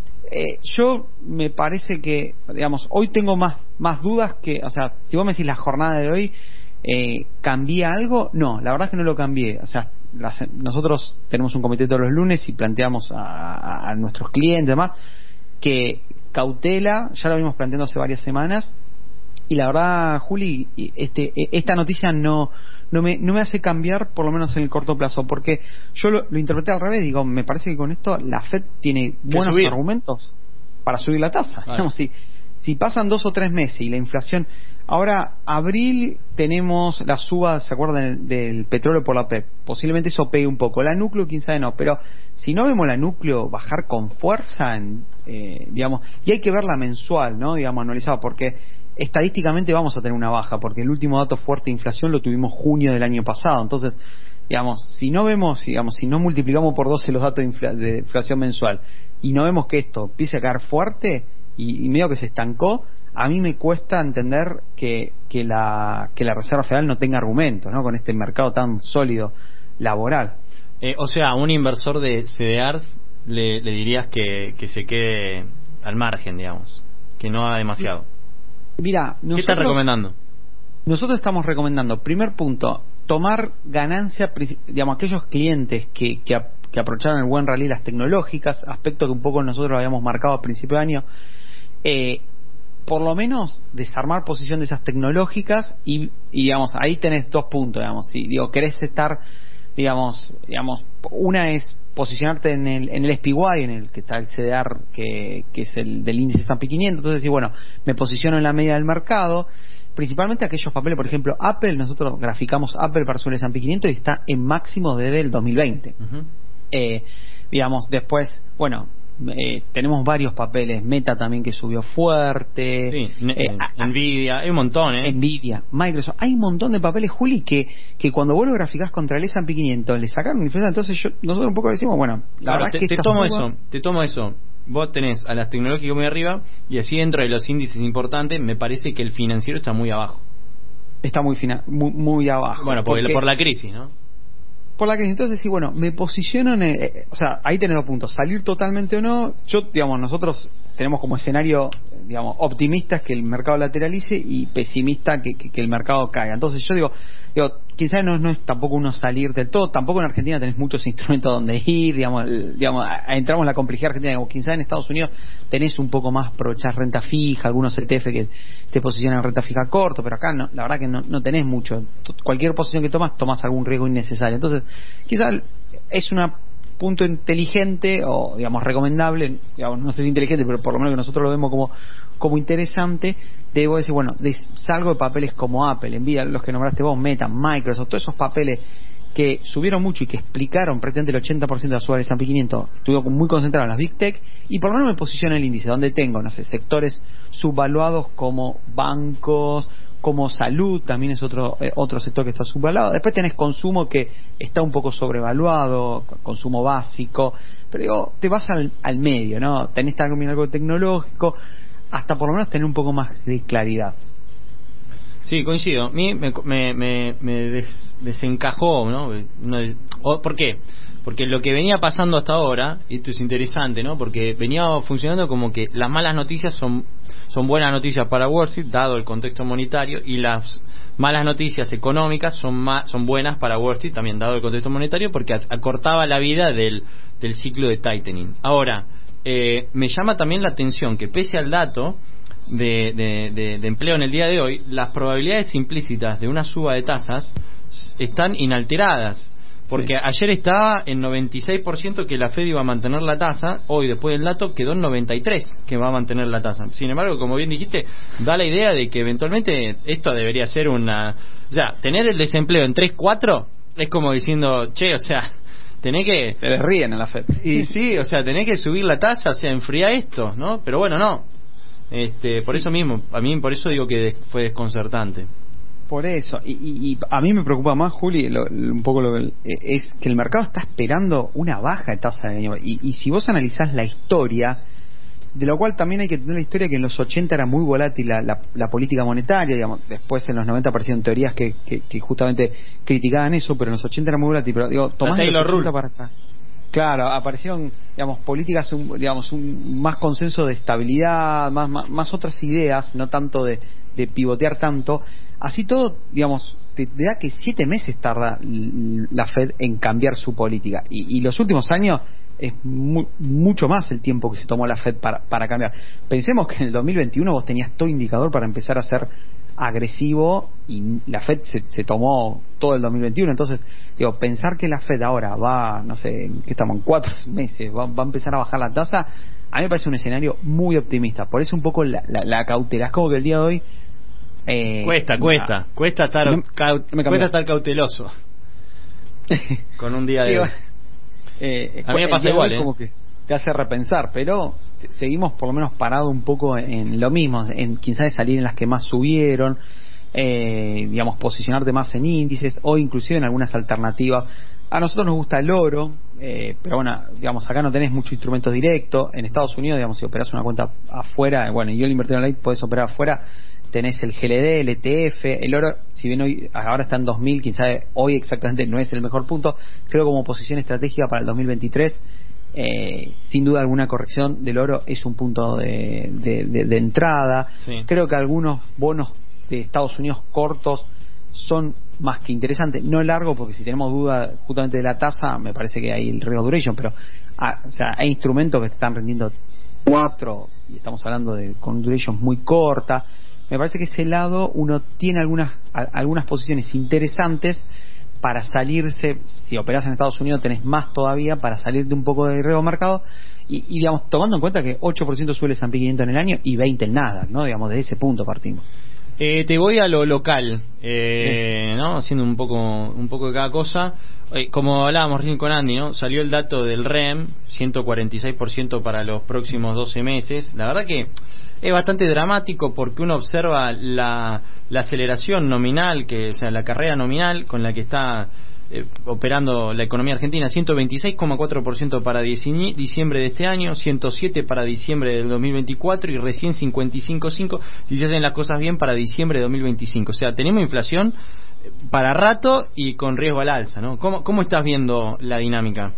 Speaker 8: yo me parece que, digamos, hoy tengo más dudas que, o sea, si vos me decís la jornada de hoy, ¿cambié algo? No, la verdad es que no lo cambié. O sea, nosotros tenemos un comité todos los lunes y planteamos a nuestros clientes, demás, que cautela, ya lo venimos planteando hace varias semanas. Y la verdad, Juli, esta noticia no me hace cambiar, por lo menos en el corto plazo, porque yo lo interpreté al revés. Digo, me parece que con esto la Fed tiene buenos argumentos para subir la tasa. Vale. Digamos, si pasan 2 o 3 meses y la inflación... Ahora, abril tenemos la suba, ¿se acuerdan? Del petróleo por la OPEP. Posiblemente eso pegue un poco. La núcleo, quién sabe, no. Pero si no vemos la núcleo bajar con fuerza, digamos, y hay que verla mensual, ¿no? Digamos, analizado, porque estadísticamente vamos a tener una baja, porque el último dato fuerte de inflación lo tuvimos junio del año pasado. Entonces, digamos, si no multiplicamos por 12 los datos de inflación mensual y no vemos que esto empiece a caer fuerte y medio que se estancó, a mí me cuesta entender que la Reserva Federal no tenga argumentos, ¿no? Con este mercado tan sólido laboral.
Speaker 6: O sea, a un inversor de CDRs le dirías que se quede al margen, digamos, que no haga demasiado.
Speaker 8: Mira,
Speaker 6: ¿qué estás recomendando?
Speaker 8: Nosotros estamos recomendando, primer punto, tomar ganancia, digamos, aquellos clientes que aprovecharon el buen rally de las tecnológicas, aspecto que un poco nosotros habíamos marcado a principio de año, por lo menos desarmar posición de esas tecnológicas y digamos, ahí tenés 2 puntos, digamos, si querés estar, digamos, una es posicionarte en el SPY, en el que está el CDR, que es el del índice S&P 500. Entonces, bueno, me posiciono en la media del mercado, principalmente aquellos papeles, por ejemplo, Apple. Nosotros graficamos Apple versus el S&P 500 y está en máximo desde el 2020. Uh-huh. Digamos, después, bueno, tenemos varios papeles, Meta también que subió fuerte,
Speaker 6: sí, Nvidia, hay un montón,
Speaker 8: Nvidia, Microsoft, hay un montón de papeles, Juli, que cuando vos lo graficás contra el S&P 500 le sacaron diferencia. Entonces nosotros un poco decimos, bueno, la verdad es que
Speaker 6: te tomo eso. Vos tenés a las tecnológicas muy arriba y así dentro de los índices importantes me parece que el financiero está muy abajo.
Speaker 8: Está muy abajo.
Speaker 6: Bueno, por la crisis, ¿no?
Speaker 8: Por la crisis. Entonces, sí, bueno, me posiciono o sea, ahí tenés 2 puntos, salir totalmente o no. Yo, digamos, nosotros tenemos como escenario, digamos, optimistas que el mercado lateralice y pesimista que el mercado caiga. Entonces yo digo, quizás no es tampoco uno salir del todo. Tampoco en Argentina tenés muchos instrumentos donde ir, digamos, entramos en la complejidad argentina. Digamos, quizás en Estados Unidos tenés un poco más aprovechar renta fija, algunos ETF que te posicionan en renta fija corto, pero acá no, la verdad que no tenés mucho. Cualquier posición que tomás algún riesgo innecesario. Entonces, quizás es una punto inteligente o, digamos, recomendable, digamos, no sé si inteligente, pero por lo menos que nosotros lo vemos como interesante. Debo decir, bueno, salgo de papeles como Apple, Nvidia, los que nombraste vos, Meta, Microsoft, todos esos papeles que subieron mucho y que explicaron prácticamente el 80% de la suba del S&P 500, estuvo muy concentrado en las Big Tech, y por lo menos me posiciono en el índice, donde tengo, no sé, sectores subvaluados como bancos, como salud, también es otro sector que está subvaluado. Después tenés consumo, que está un poco sobrevaluado, consumo básico, pero digo, te vas al medio, ¿no? Tenés también algo tecnológico, hasta por lo menos tener un poco más de claridad.
Speaker 6: Sí, coincido. A mí me desencajó, ¿no? ¿Por qué? Porque lo que venía pasando hasta ahora, y esto es interesante, ¿no? Porque venía funcionando como que las malas noticias son buenas noticias para Wall Street, dado el contexto monetario, y las malas noticias económicas son buenas para Wall Street, también dado el contexto monetario, porque acortaba la vida del ciclo de tightening. Ahora, me llama también la atención que pese al dato, de empleo en el día de hoy, las probabilidades implícitas de una suba de tasas están inalteradas. Porque ayer estaba en 96% que la Fed iba a mantener la tasa, hoy después del dato quedó en 93% que va a mantener la tasa. Sin embargo, como bien dijiste, da la idea de que eventualmente esto debería ser una... Ya, tener el desempleo en 3-4 es como diciendo, che, o sea, tenés que...
Speaker 8: Se les ríen a la Fed.
Speaker 6: Y sí, o sea, tenés que subir la tasa, o sea, enfriar esto, ¿no? Pero bueno, no. Por eso mismo, a mí por eso digo que fue desconcertante.
Speaker 8: Por eso, y a mí me preocupa más, Juli, es que el mercado está esperando una baja de tasa de año. Y si vos analizás la historia, de lo cual también hay que tener la historia que en los 80 era muy volátil la política monetaria, digamos, después en los 90 aparecieron teorías que justamente criticaban eso, pero en los 80 era muy volátil. Pero digo, tomás de los 80 para acá. Claro, aparecieron, digamos, políticas, un más consenso de estabilidad, más otras ideas, no tanto de pivotear tanto. Así todo, digamos, te da que 7 meses tarda la Fed en cambiar su política. Y los últimos años es mucho más el tiempo que se tomó la Fed para cambiar. Pensemos que en el 2021 vos tenías todo indicador para empezar a ser agresivo y la Fed se tomó todo el 2021. Entonces, digo, pensar que la Fed ahora va, no sé, que estamos en 4 meses, va a empezar a bajar la tasa, a mí me parece un escenario muy optimista. Por eso un poco la cautela. Es como que el día de hoy
Speaker 6: cuesta estar cauteloso con un día de hoy. A mí me pasa igual,
Speaker 8: como que te hace repensar, pero seguimos por lo menos parados un poco en lo mismo, en quizás salir en las que más subieron, digamos, posicionarte más en índices o inclusive en algunas alternativas. A nosotros nos gusta el oro, pero bueno, digamos, acá no tenés mucho instrumento directo. En Estados Unidos, digamos, si operás una cuenta afuera, bueno, y yo el invertido online podés operar afuera, tenés el GLD, el ETF, el oro, si bien hoy ahora está en 2000, quién sabe, hoy exactamente no es el mejor punto, creo como posición estratégica para el 2023, sin duda alguna corrección del oro es un punto de entrada. Sí. Creo que algunos bonos de Estados Unidos cortos son más que interesantes, no largo, porque si tenemos duda justamente de la tasa, me parece que hay el riesgo duration, pero o sea, hay instrumentos que te están rendiendo 4 y estamos hablando de con duration muy corta. Me parece que ese lado uno tiene algunas posiciones interesantes para salirse. Si operás en Estados Unidos tenés más todavía para salirte un poco del riesgo mercado y digamos, tomando en cuenta que 8% sube el S&P 500 en el año y 20 el Nasdaq, ¿no? Digamos, de ese punto partimos.
Speaker 6: Te voy a lo local, sí. ¿No? Haciendo un poco de cada cosa. Como hablábamos recién con Andy, ¿no? Salió el dato del REM, 146% para los próximos 12 meses. La verdad que es bastante dramático porque uno observa la aceleración nominal, o sea, la carrera nominal con la que está operando la economía argentina. 126,4% para diciembre de este año, 107 para diciembre del 2024 y recién 55,5 si se hacen las cosas bien para diciembre de 2025. O sea, tenemos inflación para rato y con riesgo al alza, ¿no? ¿Cómo estás viendo la dinámica?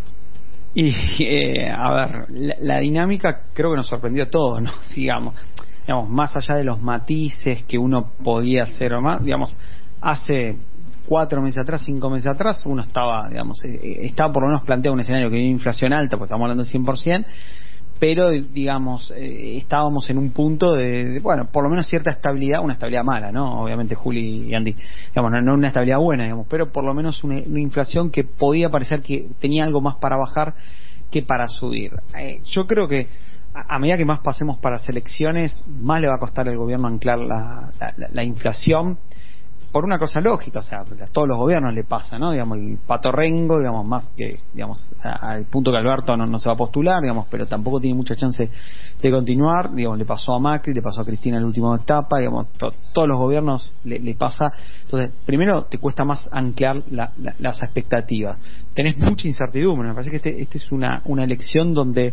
Speaker 8: Y a ver, la dinámica creo que nos sorprendió a todos, ¿no? Digamos, más allá de los matices que uno podía hacer o más, digamos, hace 4 meses atrás, 5 meses atrás, uno estaba, digamos, estaba por lo menos planteado un escenario que había inflación alta, porque estamos hablando del 100%, pero digamos, estábamos en un punto de, bueno, por lo menos cierta estabilidad, una estabilidad mala, ¿no? Obviamente Juli y Andy, digamos, no una estabilidad buena, digamos, pero por lo menos una inflación que podía parecer que tenía algo más para bajar que para subir. Yo creo que a medida que más pasemos para las elecciones, más le va a costar al gobierno anclar la inflación, por una cosa lógica, o sea, a todos los gobiernos le pasa, ¿no? Digamos, el Pato Rengo, digamos, más que, digamos, al punto que Alberto no se va a postular, digamos, pero tampoco tiene mucha chance de continuar, digamos, le pasó a Macri, le pasó a Cristina en la última etapa, digamos, todos los gobiernos le pasa. Entonces, primero te cuesta más anclar las expectativas. Tenés mucha incertidumbre, me parece que este es una elección donde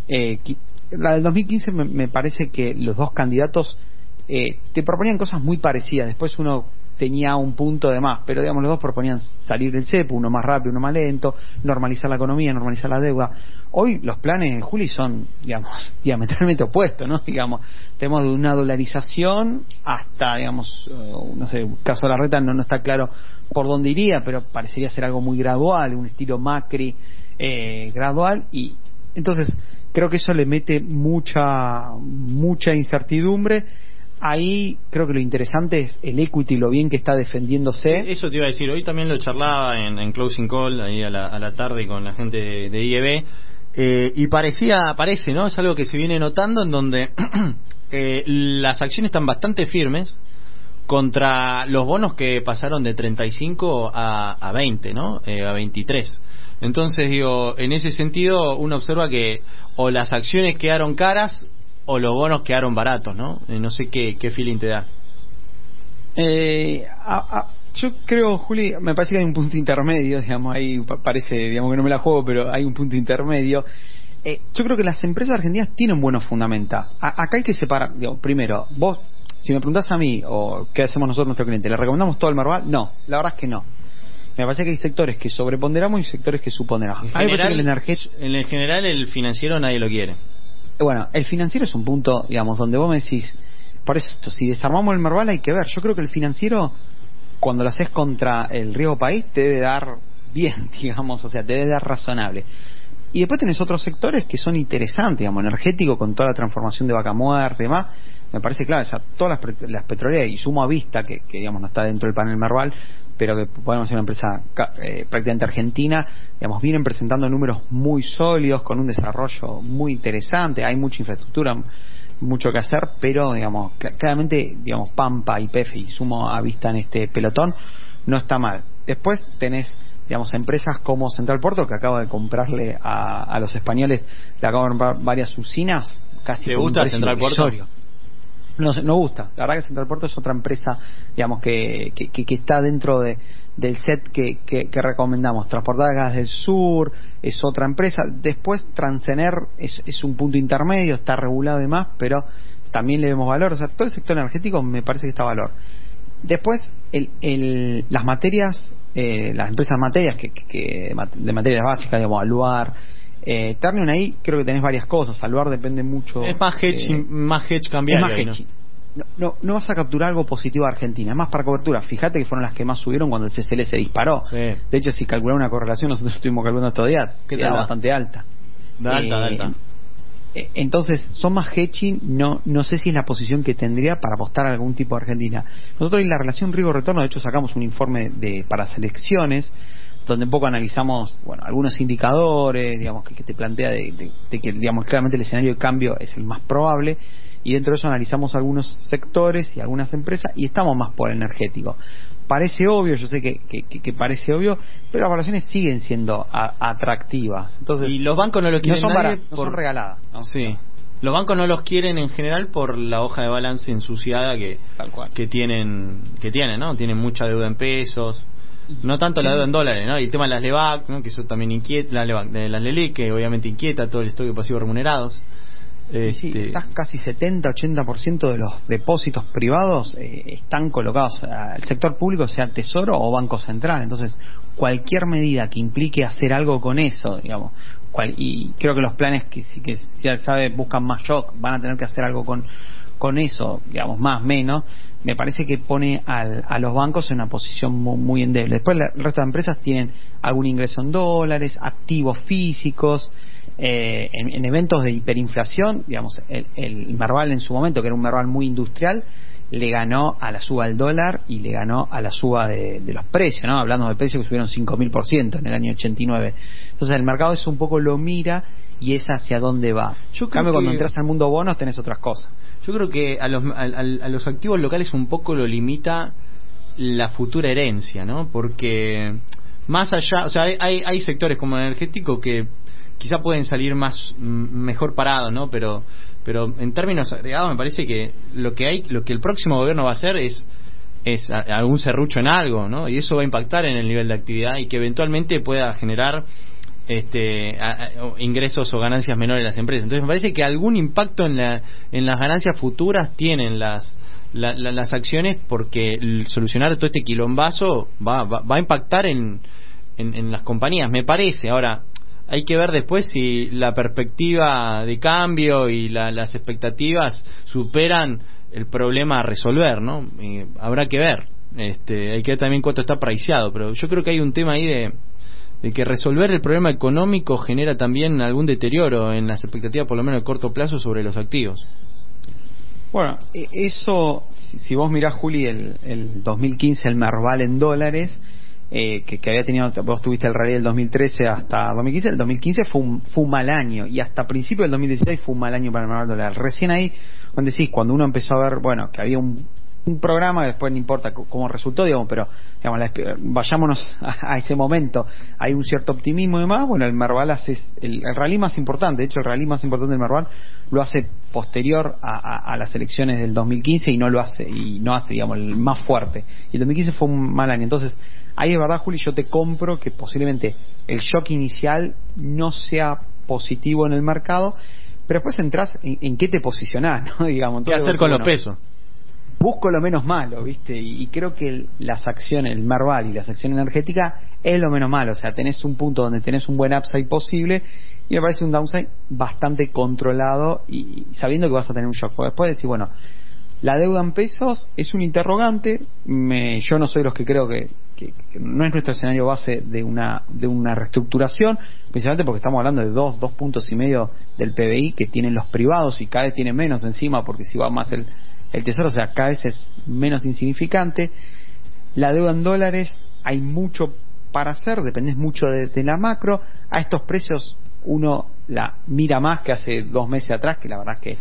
Speaker 8: la del 2015 me parece que los dos candidatos te proponían cosas muy parecidas, después uno tenía un punto de más, pero digamos los dos proponían salir del cepo, uno más rápido, uno más lento, normalizar la economía, normalizar la deuda. Hoy los planes de Juli son, digamos, diametralmente opuestos, ¿no? Digamos, tenemos de una dolarización hasta, digamos, no sé, el caso de Larreta no está claro por dónde iría, pero parecería ser algo muy gradual, un estilo Macri gradual, y Entonces, creo que eso le mete mucha incertidumbre. Ahí creo que lo interesante es el equity, lo bien que está defendiéndose.
Speaker 6: Eso te iba a decir, hoy también lo charlaba en Closing Call, ahí a la tarde con la gente de IEB, y parece, ¿no? Es algo que se viene notando en donde las acciones están bastante firmes contra los bonos que pasaron de 35 a 20, ¿no? A 23. Entonces, digo, en ese sentido, uno observa que o las acciones quedaron caras o los bonos quedaron baratos, ¿no? No sé qué feeling te da.
Speaker 8: Yo creo, Juli, me parece que hay un punto intermedio, digamos, ahí parece, digamos, que no me la juego, pero hay un punto intermedio. Yo creo que las empresas argentinas tienen buenos fundamentos. Acá hay que separar, digamos, primero, vos, si me preguntás a mí, o qué hacemos nosotros nuestro cliente, ¿le recomendamos todo el Merval? No, la verdad es que no. Me parece que hay sectores que sobreponderamos y sectores que suponderamos.
Speaker 6: En el general, el financiero nadie lo quiere.
Speaker 8: Bueno, el financiero es un punto, digamos, donde vos me decís, por eso, si desarmamos el Merval hay que ver. Yo creo que el financiero, cuando lo haces contra el riesgo país, te debe dar bien, digamos, o sea, te debe dar razonable. Y después tenés otros sectores que son interesantes, digamos, energético, con toda la transformación de Vaca Muerta y demás. Me parece claro, o sea, todas las petroleras, y sumo a Vista, que digamos no está dentro del panel Merval, pero que podemos ser una empresa prácticamente argentina, digamos, vienen presentando números muy sólidos, con un desarrollo muy interesante, hay mucha infraestructura, mucho que hacer, pero digamos, claramente, digamos, Pampa, YPF y sumo a Vista en este pelotón, no está mal. Después tenés, digamos, empresas como Central Puerto, que acaba de comprarle a los españoles, le acaban de comprar varias usinas, casi.
Speaker 6: ¿Te gusta Central Puerto?
Speaker 8: No gusta. La verdad que Central Puerto es otra empresa, digamos, que está dentro del set que recomendamos. Transportadoras Gas del Sur es otra empresa. Después Transener es un punto intermedio, está regulado y demás, pero también le vemos valor. O sea, todo el sector energético me parece que está valor. Después las materias, las empresas materias de materias básicas, digamos, Aluar, Ternium, ahí creo que tenés varias cosas. Aluar depende mucho.
Speaker 6: Es más hedge cambiario.
Speaker 8: Es más hedge. No vas a capturar algo positivo a Argentina, es más para cobertura. Fíjate que fueron las que más subieron cuando el CCL se disparó. Sí. De hecho, si calculás una correlación, nosotros estuvimos calculando estos días, que era bastante alta.
Speaker 6: Alta.
Speaker 8: Entonces, son más hedging. No sé si es la posición que tendría para apostar a algún tipo de Argentina. Nosotros en la relación riesgo-retorno, de hecho, sacamos un informe para selecciones, donde un poco analizamos, bueno, algunos indicadores, digamos, que te plantea de que, digamos, claramente el escenario de cambio es el más probable, y dentro de eso analizamos algunos sectores y algunas empresas, y estamos más por energético. Parece obvio, yo sé que parece obvio, pero las valoraciones siguen siendo atractivas. Entonces,
Speaker 6: y los bancos no los quieren,
Speaker 8: no son regaladas, ¿no?
Speaker 6: Sí. Los bancos no los quieren en general por la hoja de balance ensuciada que tienen, ¿no? Tienen mucha deuda en pesos. No tanto la deuda en dólares, ¿no? Y el tema de las LEVAC, ¿no? Que eso también inquieta, las LELIQ, que obviamente inquieta todo el stock de pasivos remunerados.
Speaker 8: Sí, estás casi 70-80% de los depósitos privados están colocados al sector público, sea Tesoro o Banco Central. Entonces, cualquier medida que implique hacer algo con eso, digamos, y creo que los planes que ya sabe buscan más shock, van a tener que hacer algo con eso, digamos, más menos. Me parece que pone a los bancos en una posición muy endeble. Después el resto de empresas tienen algún ingreso en dólares, activos físicos, en eventos de hiperinflación, digamos, el Merval en su momento, que era un Merval muy industrial, le ganó a la suba del dólar y le ganó a la suba de los precios, ¿no? Hablando de precios que subieron 5.000% en el año 89. Entonces el mercado eso un poco lo mira y es hacia dónde va. Yo creo que cuando entras al mundo bonos tenés otras cosas.
Speaker 6: Yo creo que a los activos locales un poco lo limita la futura herencia, ¿no? Porque más allá, o sea, hay sectores como el energético que quizá pueden salir mejor parados, ¿no? Pero en términos agregados me parece que lo que el próximo gobierno va a hacer es algún serrucho en algo, ¿no? Y eso va a impactar en el nivel de actividad y que eventualmente pueda generar ingresos o ganancias menores de las empresas. Entonces me parece que algún impacto en las ganancias futuras tienen las acciones, porque solucionar todo este quilombazo va a impactar en las compañías, me parece. Ahora, hay que ver después si la perspectiva de cambio y las expectativas superan el problema a resolver, ¿no? Habrá que ver. Hay que ver también cuánto está priceado, pero yo creo que hay un tema ahí de que resolver el problema económico genera también algún deterioro en las expectativas, por lo menos a corto plazo, sobre los activos.
Speaker 8: Bueno, eso, si vos mirás, Juli, el 2015, el Merval en dólares, que había tenido, vos tuviste el rally del 2013 hasta 2015, el 2015 fue un mal año, y hasta principio del 2016 fue un mal año para el Merval dólar. Recién ahí, cuando uno empezó a ver, bueno, que había un programa, que después no importa cómo resultó, digamos, pero digamos, vayámonos a ese momento, hay un cierto optimismo y demás. Bueno, el Merval hace el rally más importante, de hecho el rally más importante del Merval lo hace posterior a las elecciones del 2015 y no hace, digamos, el más fuerte, y el 2015 fue un mal año. Entonces ahí es verdad, Juli, yo te compro que posiblemente el shock inicial no sea positivo en el mercado, pero después entras en qué te posicionás, ¿no? Digamos,
Speaker 6: ¿qué hacer con los pesos?
Speaker 8: Busco lo menos malo, ¿viste? Y creo que las acciones, el Merval y las acciones energéticas es lo menos malo. O sea, tenés un punto donde tenés un buen upside posible, y me parece un downside bastante controlado, y sabiendo que vas a tener un shock. Porque después decís, bueno, la deuda en pesos es un interrogante. Yo no soy de los que creo que no es nuestro escenario base de una reestructuración, principalmente porque estamos hablando de 2 puntos y medio del PBI que tienen los privados, y cada vez tienen menos encima, porque si va más el tesoro, o sea, cada vez es menos insignificante. La deuda en dólares, hay mucho para hacer, dependés mucho de la macro. A estos precios uno la mira más que hace 2 meses atrás, que la verdad es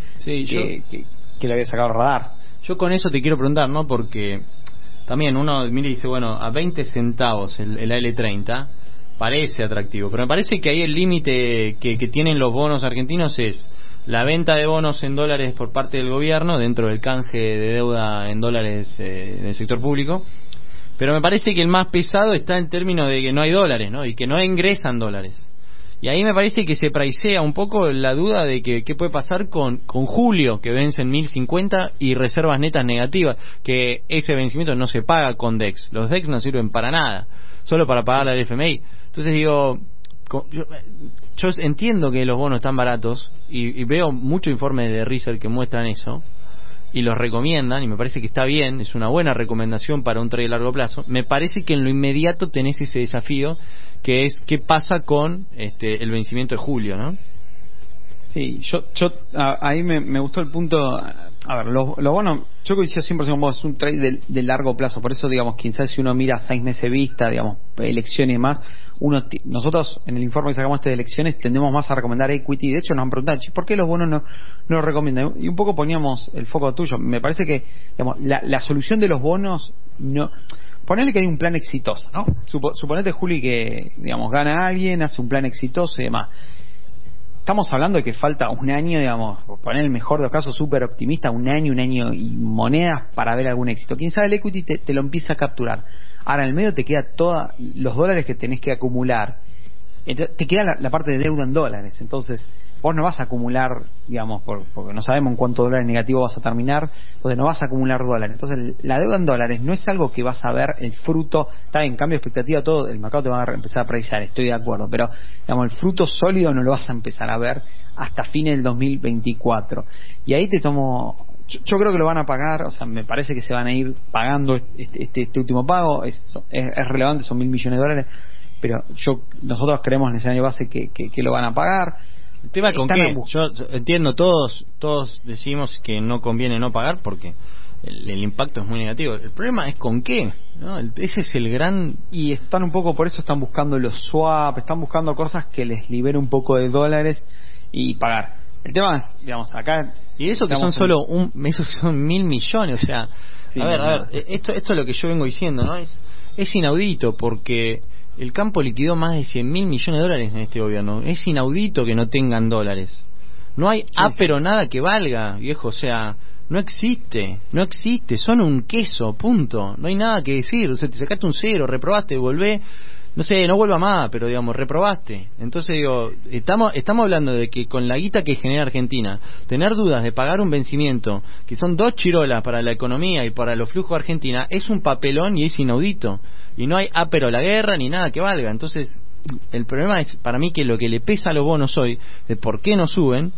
Speaker 8: que le había sacado el radar.
Speaker 6: Yo con eso te quiero preguntar, ¿no? Porque también uno mira y dice, bueno, a 20 centavos el AL30 parece atractivo, pero me parece que ahí el límite que tienen los bonos argentinos es la venta de bonos en dólares por parte del gobierno dentro del canje de deuda en dólares del sector público, pero me parece que el más pesado está en términos de que no hay dólares, ¿no? Y que no ingresan dólares. Y ahí me parece que se praisea un poco la duda de que qué puede pasar con julio, que vence en 1050, y reservas netas negativas, que ese vencimiento no se paga con DEX. Los DEX no sirven para nada, solo para pagarle al FMI. Entonces digo, yo entiendo que los bonos están baratos, y veo muchos informes de research que muestran eso y los recomiendan, y me parece que está bien, es una buena recomendación para un trade a largo plazo. Me parece que en lo inmediato tenés ese desafío, que es qué pasa con el vencimiento de julio, ¿no?
Speaker 8: Sí, yo ahí me gustó el punto. A ver, los bonos, yo coincido 100% con vos, es un trade de largo plazo. Por eso, digamos, quizás si uno mira 6 meses vista, digamos, elecciones y demás, nosotros en el informe que sacamos de elecciones tendemos más a recomendar equity. De hecho nos han preguntado, ¿por qué los bonos no lo recomiendan? Y un poco poníamos el foco tuyo. Me parece que, digamos, la solución de los bonos, no, ponele que hay un plan exitoso, ¿no? Suponete, Juli, que, digamos, gana alguien, hace un plan exitoso y demás. Estamos hablando de que falta un año, digamos, poner el mejor de los casos, súper optimista, un año y monedas para ver algún éxito. Quién sabe, el equity te lo empieza a capturar. Ahora en el medio te queda todos los dólares que tenés que acumular. Entonces, te queda la parte de deuda en dólares. Entonces vos no vas a acumular, digamos, porque no sabemos en cuánto dólares negativo vas a terminar, entonces no vas a acumular dólares. Entonces la deuda en dólares no es algo que vas a ver el fruto. Está bien, cambio de expectativa, todo el mercado te va a empezar a preciar, estoy de acuerdo, pero digamos, el fruto sólido no lo vas a empezar a ver hasta fines del 2024. Y ahí te tomo, yo creo que lo van a pagar, o sea, me parece que se van a ir pagando este último pago, es relevante, son $1.000 millones, pero nosotros creemos en el escenario base que lo van a pagar.
Speaker 6: El tema con qué, yo entiendo, todos decimos que no conviene no pagar porque el impacto es muy negativo. El problema es con qué, ¿no? Ese es el gran...
Speaker 8: Y están un poco, por eso están buscando los swap, están buscando cosas que les liberen un poco de dólares y pagar. El tema es, digamos, acá...
Speaker 6: Y eso que son solo esos que son 1.000 millones, o sea... Sí, a ver, esto es lo que yo vengo diciendo, ¿no? Es inaudito porque... El campo liquidó más de 100.000 millones de dólares en este gobierno. Es inaudito que no tengan dólares. No hay pero nada que valga, viejo. O sea, no existe. Son un queso, punto. No hay nada que decir. O sea, te sacaste un 0, reprobaste, volvé. No sé, no vuelva más, pero digamos, reprobaste. Entonces digo, estamos hablando de que con la guita que genera Argentina, tener dudas de pagar un vencimiento, que son 2 chirolas para la economía y para los flujos de Argentina, es un papelón y es inaudito. Y no hay pero la guerra ni nada que valga. Entonces, el problema es, para mí, que lo que le pesa a los bonos hoy, de por qué no suben,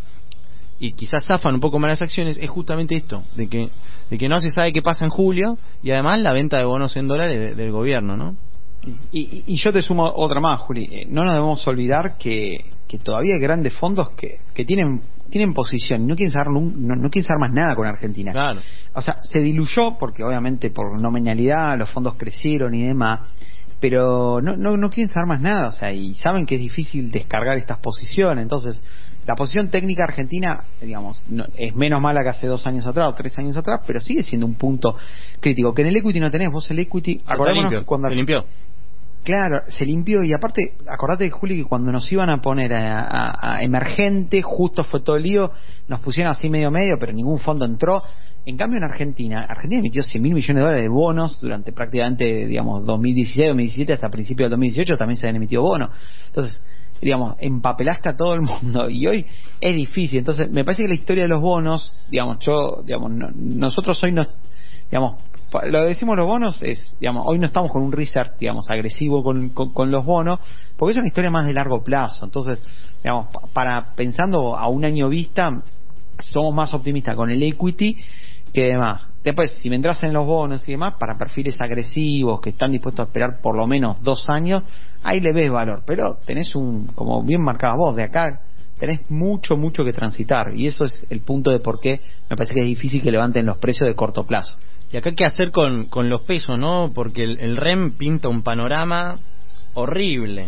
Speaker 6: y quizás zafan un poco más las acciones, es justamente esto, de que no se sabe qué pasa en julio, y además la venta de bonos en dólares del gobierno, ¿no?
Speaker 8: Y yo te sumo otra más, Juli. No nos debemos olvidar que todavía hay grandes fondos que tienen posición y no quieren saber no quieren saber más nada con Argentina.
Speaker 6: Claro.
Speaker 8: O sea, se diluyó porque obviamente por nominalidad los fondos crecieron y demás, pero no quieren saber más nada, o sea, y saben que es difícil descargar estas posiciones. Entonces, la posición técnica argentina, digamos, es menos mala que hace 2 años atrás o 3 años atrás, pero sigue siendo un punto crítico. Que en el equity no tenés, vos el equity, acordémonos que cuando
Speaker 6: se limpió.
Speaker 8: Claro, se limpió. Y aparte, acordate, Juli, que cuando nos iban a poner a emergente, justo fue todo el lío, nos pusieron así medio, pero ningún fondo entró. En cambio, en Argentina emitió $100.000 millones de bonos durante prácticamente, digamos, 2016, 2017 hasta principios del 2018 también se han emitido bonos. Entonces, digamos, empapelaste a todo el mundo y hoy es difícil. Entonces, me parece que la historia de los bonos, digamos, nosotros hoy digamos, lo que decimos los bonos es, digamos, hoy no estamos con un research, digamos, agresivo con los bonos, porque es una historia más de largo plazo. Entonces, digamos, pensando a un año vista, somos más optimistas con el equity que demás. Después, si me entras en los bonos y demás, para perfiles agresivos que están dispuestos a esperar por lo menos 2 años, ahí le ves valor, pero tenés como bien marcabas vos, de acá tenés mucho que transitar, y eso es el punto de por qué me parece que es difícil que levanten los precios de corto plazo.
Speaker 6: Y acá qué hacer con los pesos, ¿no? Porque el REM pinta un panorama horrible.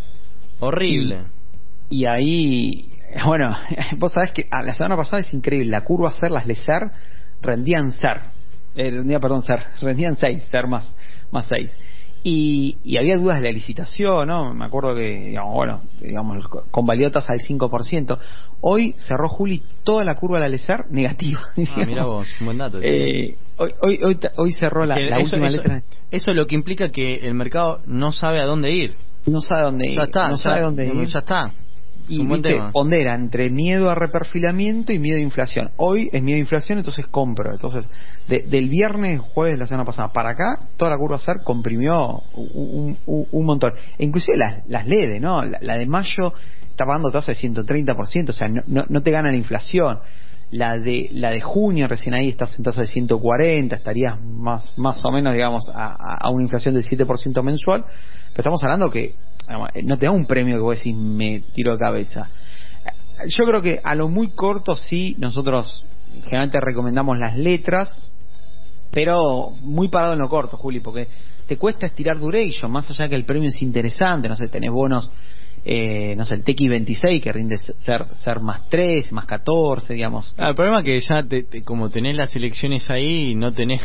Speaker 8: Y ahí, bueno, vos sabés que la semana pasada es increíble, la curva SER, las LESER rendían 6, SER más 6. Y había dudas de la licitación, ¿no? Me acuerdo que, digamos, convalidó tasa del 5%. Hoy cerró, Juli, toda la curva de la LESER negativa.
Speaker 6: Mira vos, un buen dato.
Speaker 8: Hoy cerró la última letra.
Speaker 6: Eso es lo que implica que el mercado no sabe a dónde ir.
Speaker 8: No sabe dónde ir.
Speaker 6: Ya está.
Speaker 8: Y pondera entre miedo a reperfilamiento y miedo a inflación. Hoy es miedo a inflación, entonces compro. Entonces, del viernes, jueves de la semana pasada para acá, toda la curva SER comprimió un montón. E inclusive las LED, ¿no? La de mayo está pagando tasa de 130%, o sea, no te gana la inflación. La de junio recién ahí estás en tasa de 140, estarías más o menos, digamos, a una inflación del 7% mensual. Pero estamos hablando que no te da un premio que vos decís me tiro de cabeza. Yo creo que a lo muy corto sí, nosotros generalmente recomendamos las letras, pero muy parado en lo corto, Juli, porque te cuesta estirar duration, más allá que el premio es interesante. No sé, tenés bonos, el TX26 que rinde ser más 3, más 14, digamos.
Speaker 6: El problema es que ya como tenés las elecciones ahí, no tenés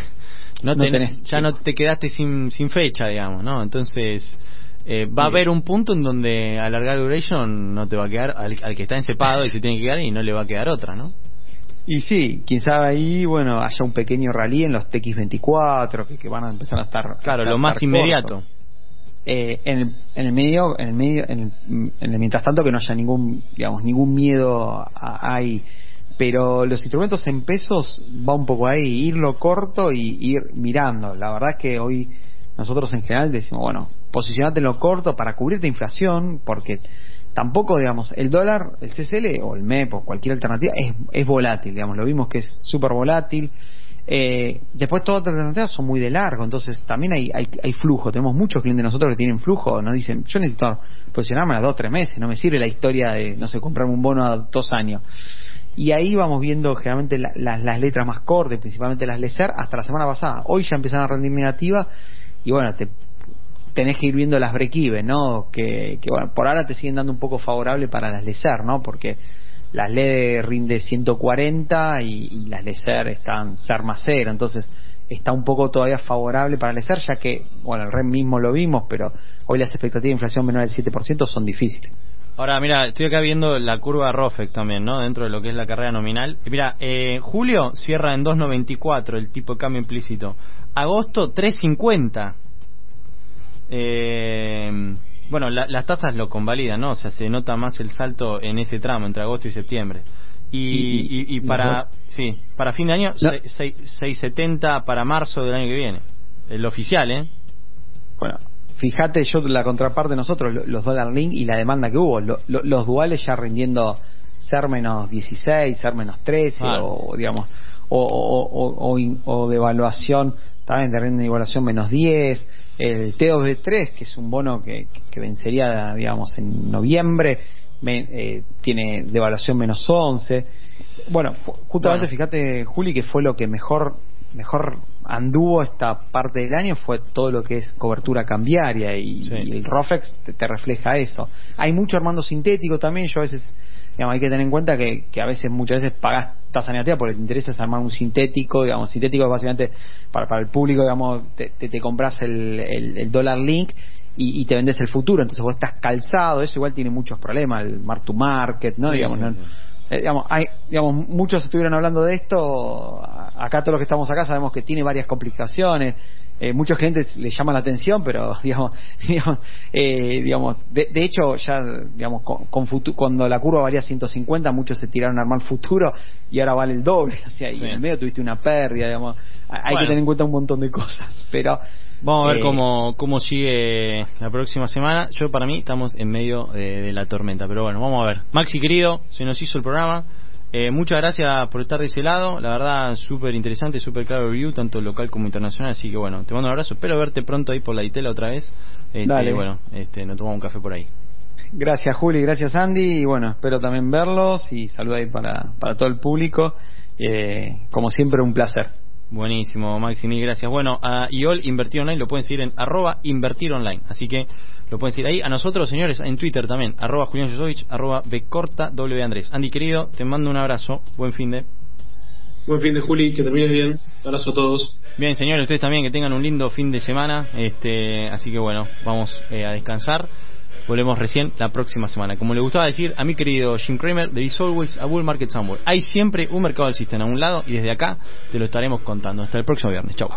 Speaker 6: ya no te quedaste sin fecha, digamos, ¿no? Entonces va a haber un punto en donde alargar duration no te va a quedar al que está encepado y se tiene que quedar, y no le va a quedar otra, ¿no?
Speaker 8: Y sí, quién sabe ahí, bueno, haya un pequeño rally en los TX24 que van a empezar a estar.
Speaker 6: Claro, lo más inmediato.
Speaker 8: En el mientras tanto, que no haya ningún miedo ahí. Pero los instrumentos en pesos va un poco ahí, irlo corto y ir mirando. La verdad es que hoy nosotros en general decimos, bueno, posicionate en lo corto para cubrirte inflación, porque tampoco, digamos, el dólar, el CCL o el MEP o cualquier alternativa es volátil, digamos, lo vimos que es súper volátil. Después todas las alternativas son muy de largo, entonces también hay flujo. Tenemos muchos clientes de nosotros que tienen flujo, nos dicen, yo necesito posicionarme a 2-3 meses, no me sirve la historia de, no sé, comprarme un bono a 2 años. Y ahí vamos viendo generalmente las letras más cortas, principalmente las LESER, hasta la semana pasada. Hoy ya empiezan a rendir negativa y bueno, tenés que ir viendo las break-even, ¿no? Que bueno, por ahora te siguen dando un poco favorable para las LESER, ¿no? Porque las LED rinde 140 y las LESER están SER más 0, entonces está un poco todavía favorable para LESER, ya que, bueno, el REM mismo lo vimos, pero hoy las expectativas de inflación menor del 7% son difíciles.
Speaker 6: Ahora, mira, estoy acá viendo la curva ROFEX también, ¿no? Dentro de lo que es la carrera nominal. Mira, julio cierra en 2.94 el tipo de cambio implícito. Agosto 3.50. Bueno, las tasas lo convalidan, ¿no? O sea, se nota más el salto en ese tramo entre agosto y septiembre. Y para fin de año, no. 6.70 para marzo del año que viene. El oficial, ¿eh?
Speaker 8: Bueno, fíjate, yo la contraparte de nosotros, los dólar link y la demanda que hubo, los duales ya rindiendo SER menos 16, SER menos 13, o digamos, o de evaluación, también de renta de evaluación -10, el T2B3, que es un bono que vencería, digamos, en noviembre, tiene de evaluación -11. Bueno, justamente fíjate, Juli, que fue lo que mejor anduvo esta parte del año, fue todo lo que es cobertura cambiaria, y el ROFEX te refleja eso. Hay mucho armando sintético también. Yo a veces, digamos, hay que tener en cuenta que muchas veces pagás tasa negativa porque te interesa armar un sintético. Digamos, sintético es básicamente para el público, digamos, te compras el Dollar Link y te vendes el futuro, entonces vos estás calzado. Eso igual tiene muchos problemas, el mark to market, ¿no? Digamos, muchos estuvieron hablando de esto. Acá todos los que estamos acá sabemos que tiene varias complicaciones. Mucha gente le llama la atención, pero de hecho ya, digamos, cuando la curva valía 150, muchos se tiraron a armar futuro y ahora vale el doble. O sea, y en el medio tuviste una pérdida, digamos. Hay que tener en cuenta un montón de cosas, pero
Speaker 6: vamos a ver cómo sigue la próxima semana. Para mí estamos en medio de la tormenta, pero bueno, vamos a ver. Maxi querido, se nos hizo el programa. Muchas gracias por estar de ese lado. La verdad, súper interesante, súper claro el review, tanto local como internacional. Así que bueno, te mando un abrazo. Espero verte pronto ahí por la Ditela otra vez.
Speaker 8: Dale.
Speaker 6: Bueno, nos tomamos un café por ahí.
Speaker 8: Gracias, Juli, gracias, Andy. Y bueno, espero también verlos y saludar ahí para todo el público. Como siempre, un placer.
Speaker 6: Buenísimo, Maxi, mil gracias. Bueno, a IOL Invertir Online lo pueden seguir en @invertironline, así que lo pueden seguir ahí. A nosotros, señores, en Twitter también, @Julián Yosovich, @bcorta_w_Andrés. Andy querido, te mando un abrazo, buen fin de
Speaker 7: Juli, que termines bien. Abrazo a todos.
Speaker 6: Bien, señores, ustedes también, que tengan un lindo fin de semana. Así que bueno, vamos a descansar. Volvemos recién la próxima semana. Como le gustaba decir a mi querido Jim Cramer, there is always a bull market somewhere. Hay siempre un mercado alcista a un lado, y desde acá te lo estaremos contando. Hasta el próximo viernes. Chau.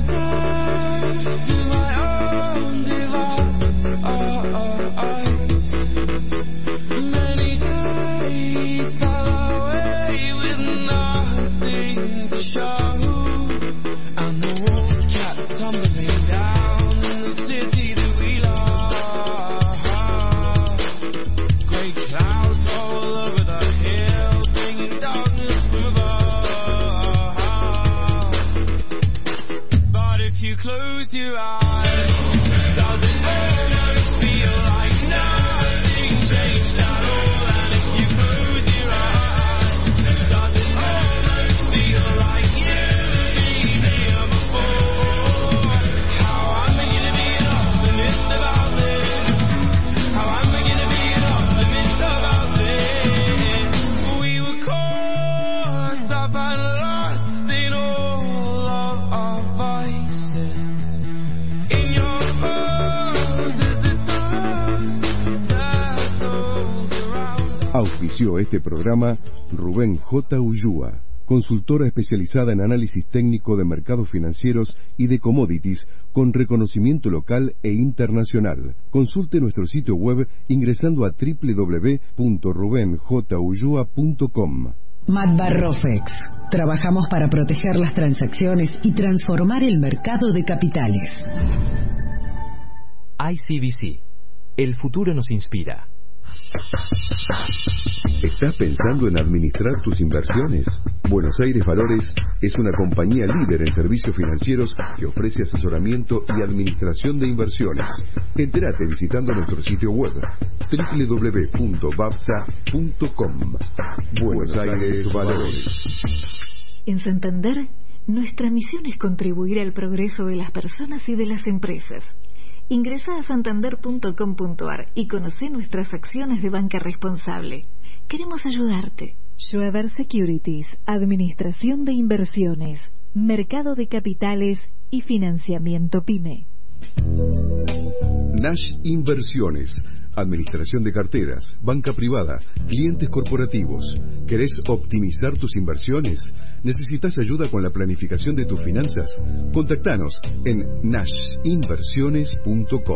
Speaker 9: Close your eyes. Does it almost feel like nothing changed at all? And if you close your eyes, does it almost feel like you've been here before? How am I gonna be an optimist about this? How am I gonna be an optimist about this? We were caught up and lost in all of our vices.
Speaker 1: Auspició este programa Rubén J. Ullúa, consultora especializada en análisis técnico de mercados financieros y de commodities con reconocimiento local e internacional. Consulte nuestro sitio web ingresando a www.rubenjulua.com.
Speaker 2: Matbarrofex. Trabajamos para proteger las transacciones y transformar el mercado de capitales.
Speaker 3: ICBC. El futuro nos inspira.
Speaker 1: ¿Estás pensando en administrar tus inversiones? Buenos Aires Valores es una compañía líder en servicios financieros que ofrece asesoramiento y administración de inversiones. Entérate visitando nuestro sitio web www.babsa.com. Buenos Aires Valores.
Speaker 4: En Santander, nuestra misión es contribuir al progreso de las personas y de las empresas. Ingresa a santander.com.ar y conoce nuestras acciones de banca responsable. Queremos ayudarte. Schroeder Securities, Administración de Inversiones, Mercado de Capitales y Financiamiento PYME.
Speaker 1: Nash Inversiones, administración de carteras, banca privada, clientes corporativos. ¿Querés optimizar tus inversiones? ¿Necesitas ayuda con la planificación de tus finanzas? Contactanos en nashinversiones.com.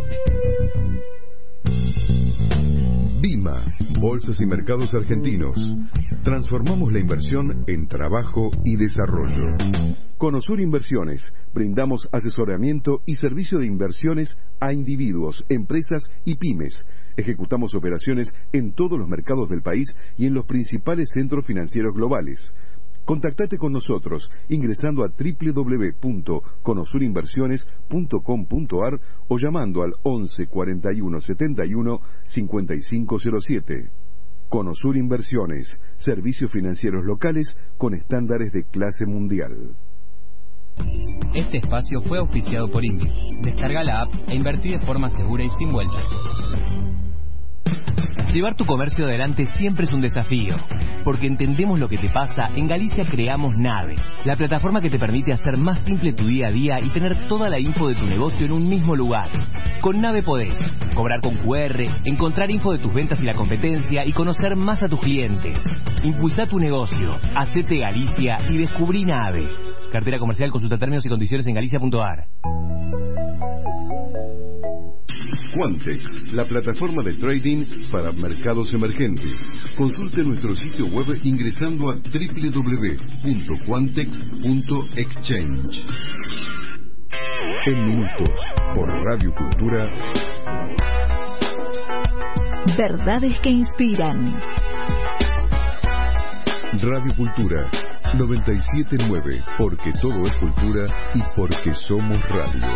Speaker 1: BIMA, Bolsas y Mercados Argentinos. Transformamos la inversión en trabajo y desarrollo. Conosur Inversiones, brindamos asesoramiento y servicio de inversiones a individuos, empresas y pymes. Ejecutamos operaciones en todos los mercados del país y en los principales centros financieros globales. Contactate con nosotros ingresando a www.conosurinversiones.com.ar o llamando al 11 41 71 5507. Conosur Inversiones, servicios financieros locales con estándares de clase mundial.
Speaker 5: Este espacio fue auspiciado por Invi. Descarga la app e invertí de forma segura y sin vueltas. Llevar tu comercio adelante siempre es un desafío. Porque entendemos lo que te pasa, en Galicia creamos Nave, la plataforma que te permite hacer más simple tu día a día y tener toda la info de tu negocio en un mismo lugar. Con Nave podés cobrar con QR, encontrar info de tus ventas y la competencia y conocer más a tus clientes. Impulsá tu negocio, hacete Galicia y descubrí Nave. Cartera comercial, consulta términos y condiciones en galicia.ar.
Speaker 1: Quantex, la plataforma de trading para mercados emergentes. Consulte nuestro sitio web ingresando a www.quantex.exchange. En minutos, por Radio Cultura.
Speaker 4: Verdades que inspiran.
Speaker 1: Radio Cultura 97.9, porque todo es cultura y porque somos radio.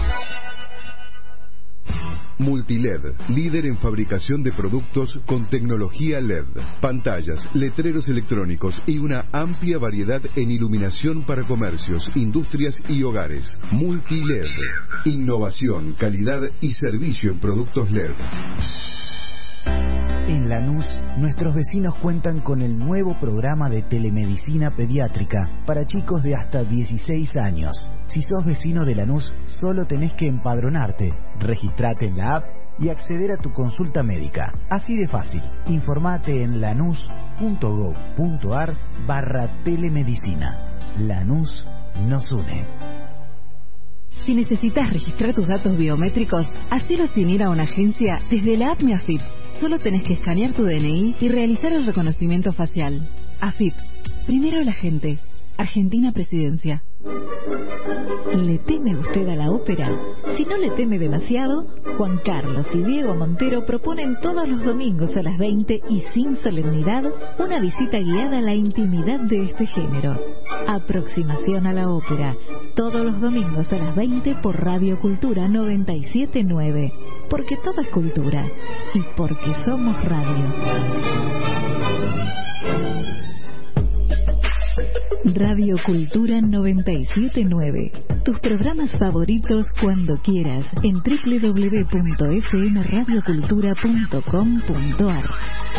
Speaker 1: Multiled, líder en fabricación de productos con tecnología LED, pantallas, letreros electrónicos y una amplia variedad en iluminación para comercios, industrias y hogares. Multiled, innovación, calidad y servicio en productos LED.
Speaker 10: En Lanús, nuestros vecinos cuentan con el nuevo programa de telemedicina pediátrica para chicos de hasta 16 años. Si sos vecino de Lanús, solo tenés que empadronarte, registrate en la app y acceder a tu consulta médica. Así de fácil. Informate en lanús.gov.ar/telemedicina. Lanús nos une.
Speaker 4: Si necesitas registrar tus datos biométricos, hacelo sin ir a una agencia desde la app Mi AFIP. Solo tenés que escanear tu DNI y realizar el reconocimiento facial. AFIP. Primero la gente. Argentina Presidencia. ¿Le teme usted a la ópera? Si no le teme demasiado, Juan Carlos y Diego Montero proponen todos los domingos a las 20 y sin solemnidad una visita guiada a la intimidad de este género. Aproximación a la ópera, todos los domingos a las 20 por Radio Cultura 97.9. Porque todo es cultura y porque somos radio. Radio Cultura 97.9. Tus programas favoritos cuando quieras en www.fmradiocultura.com.ar.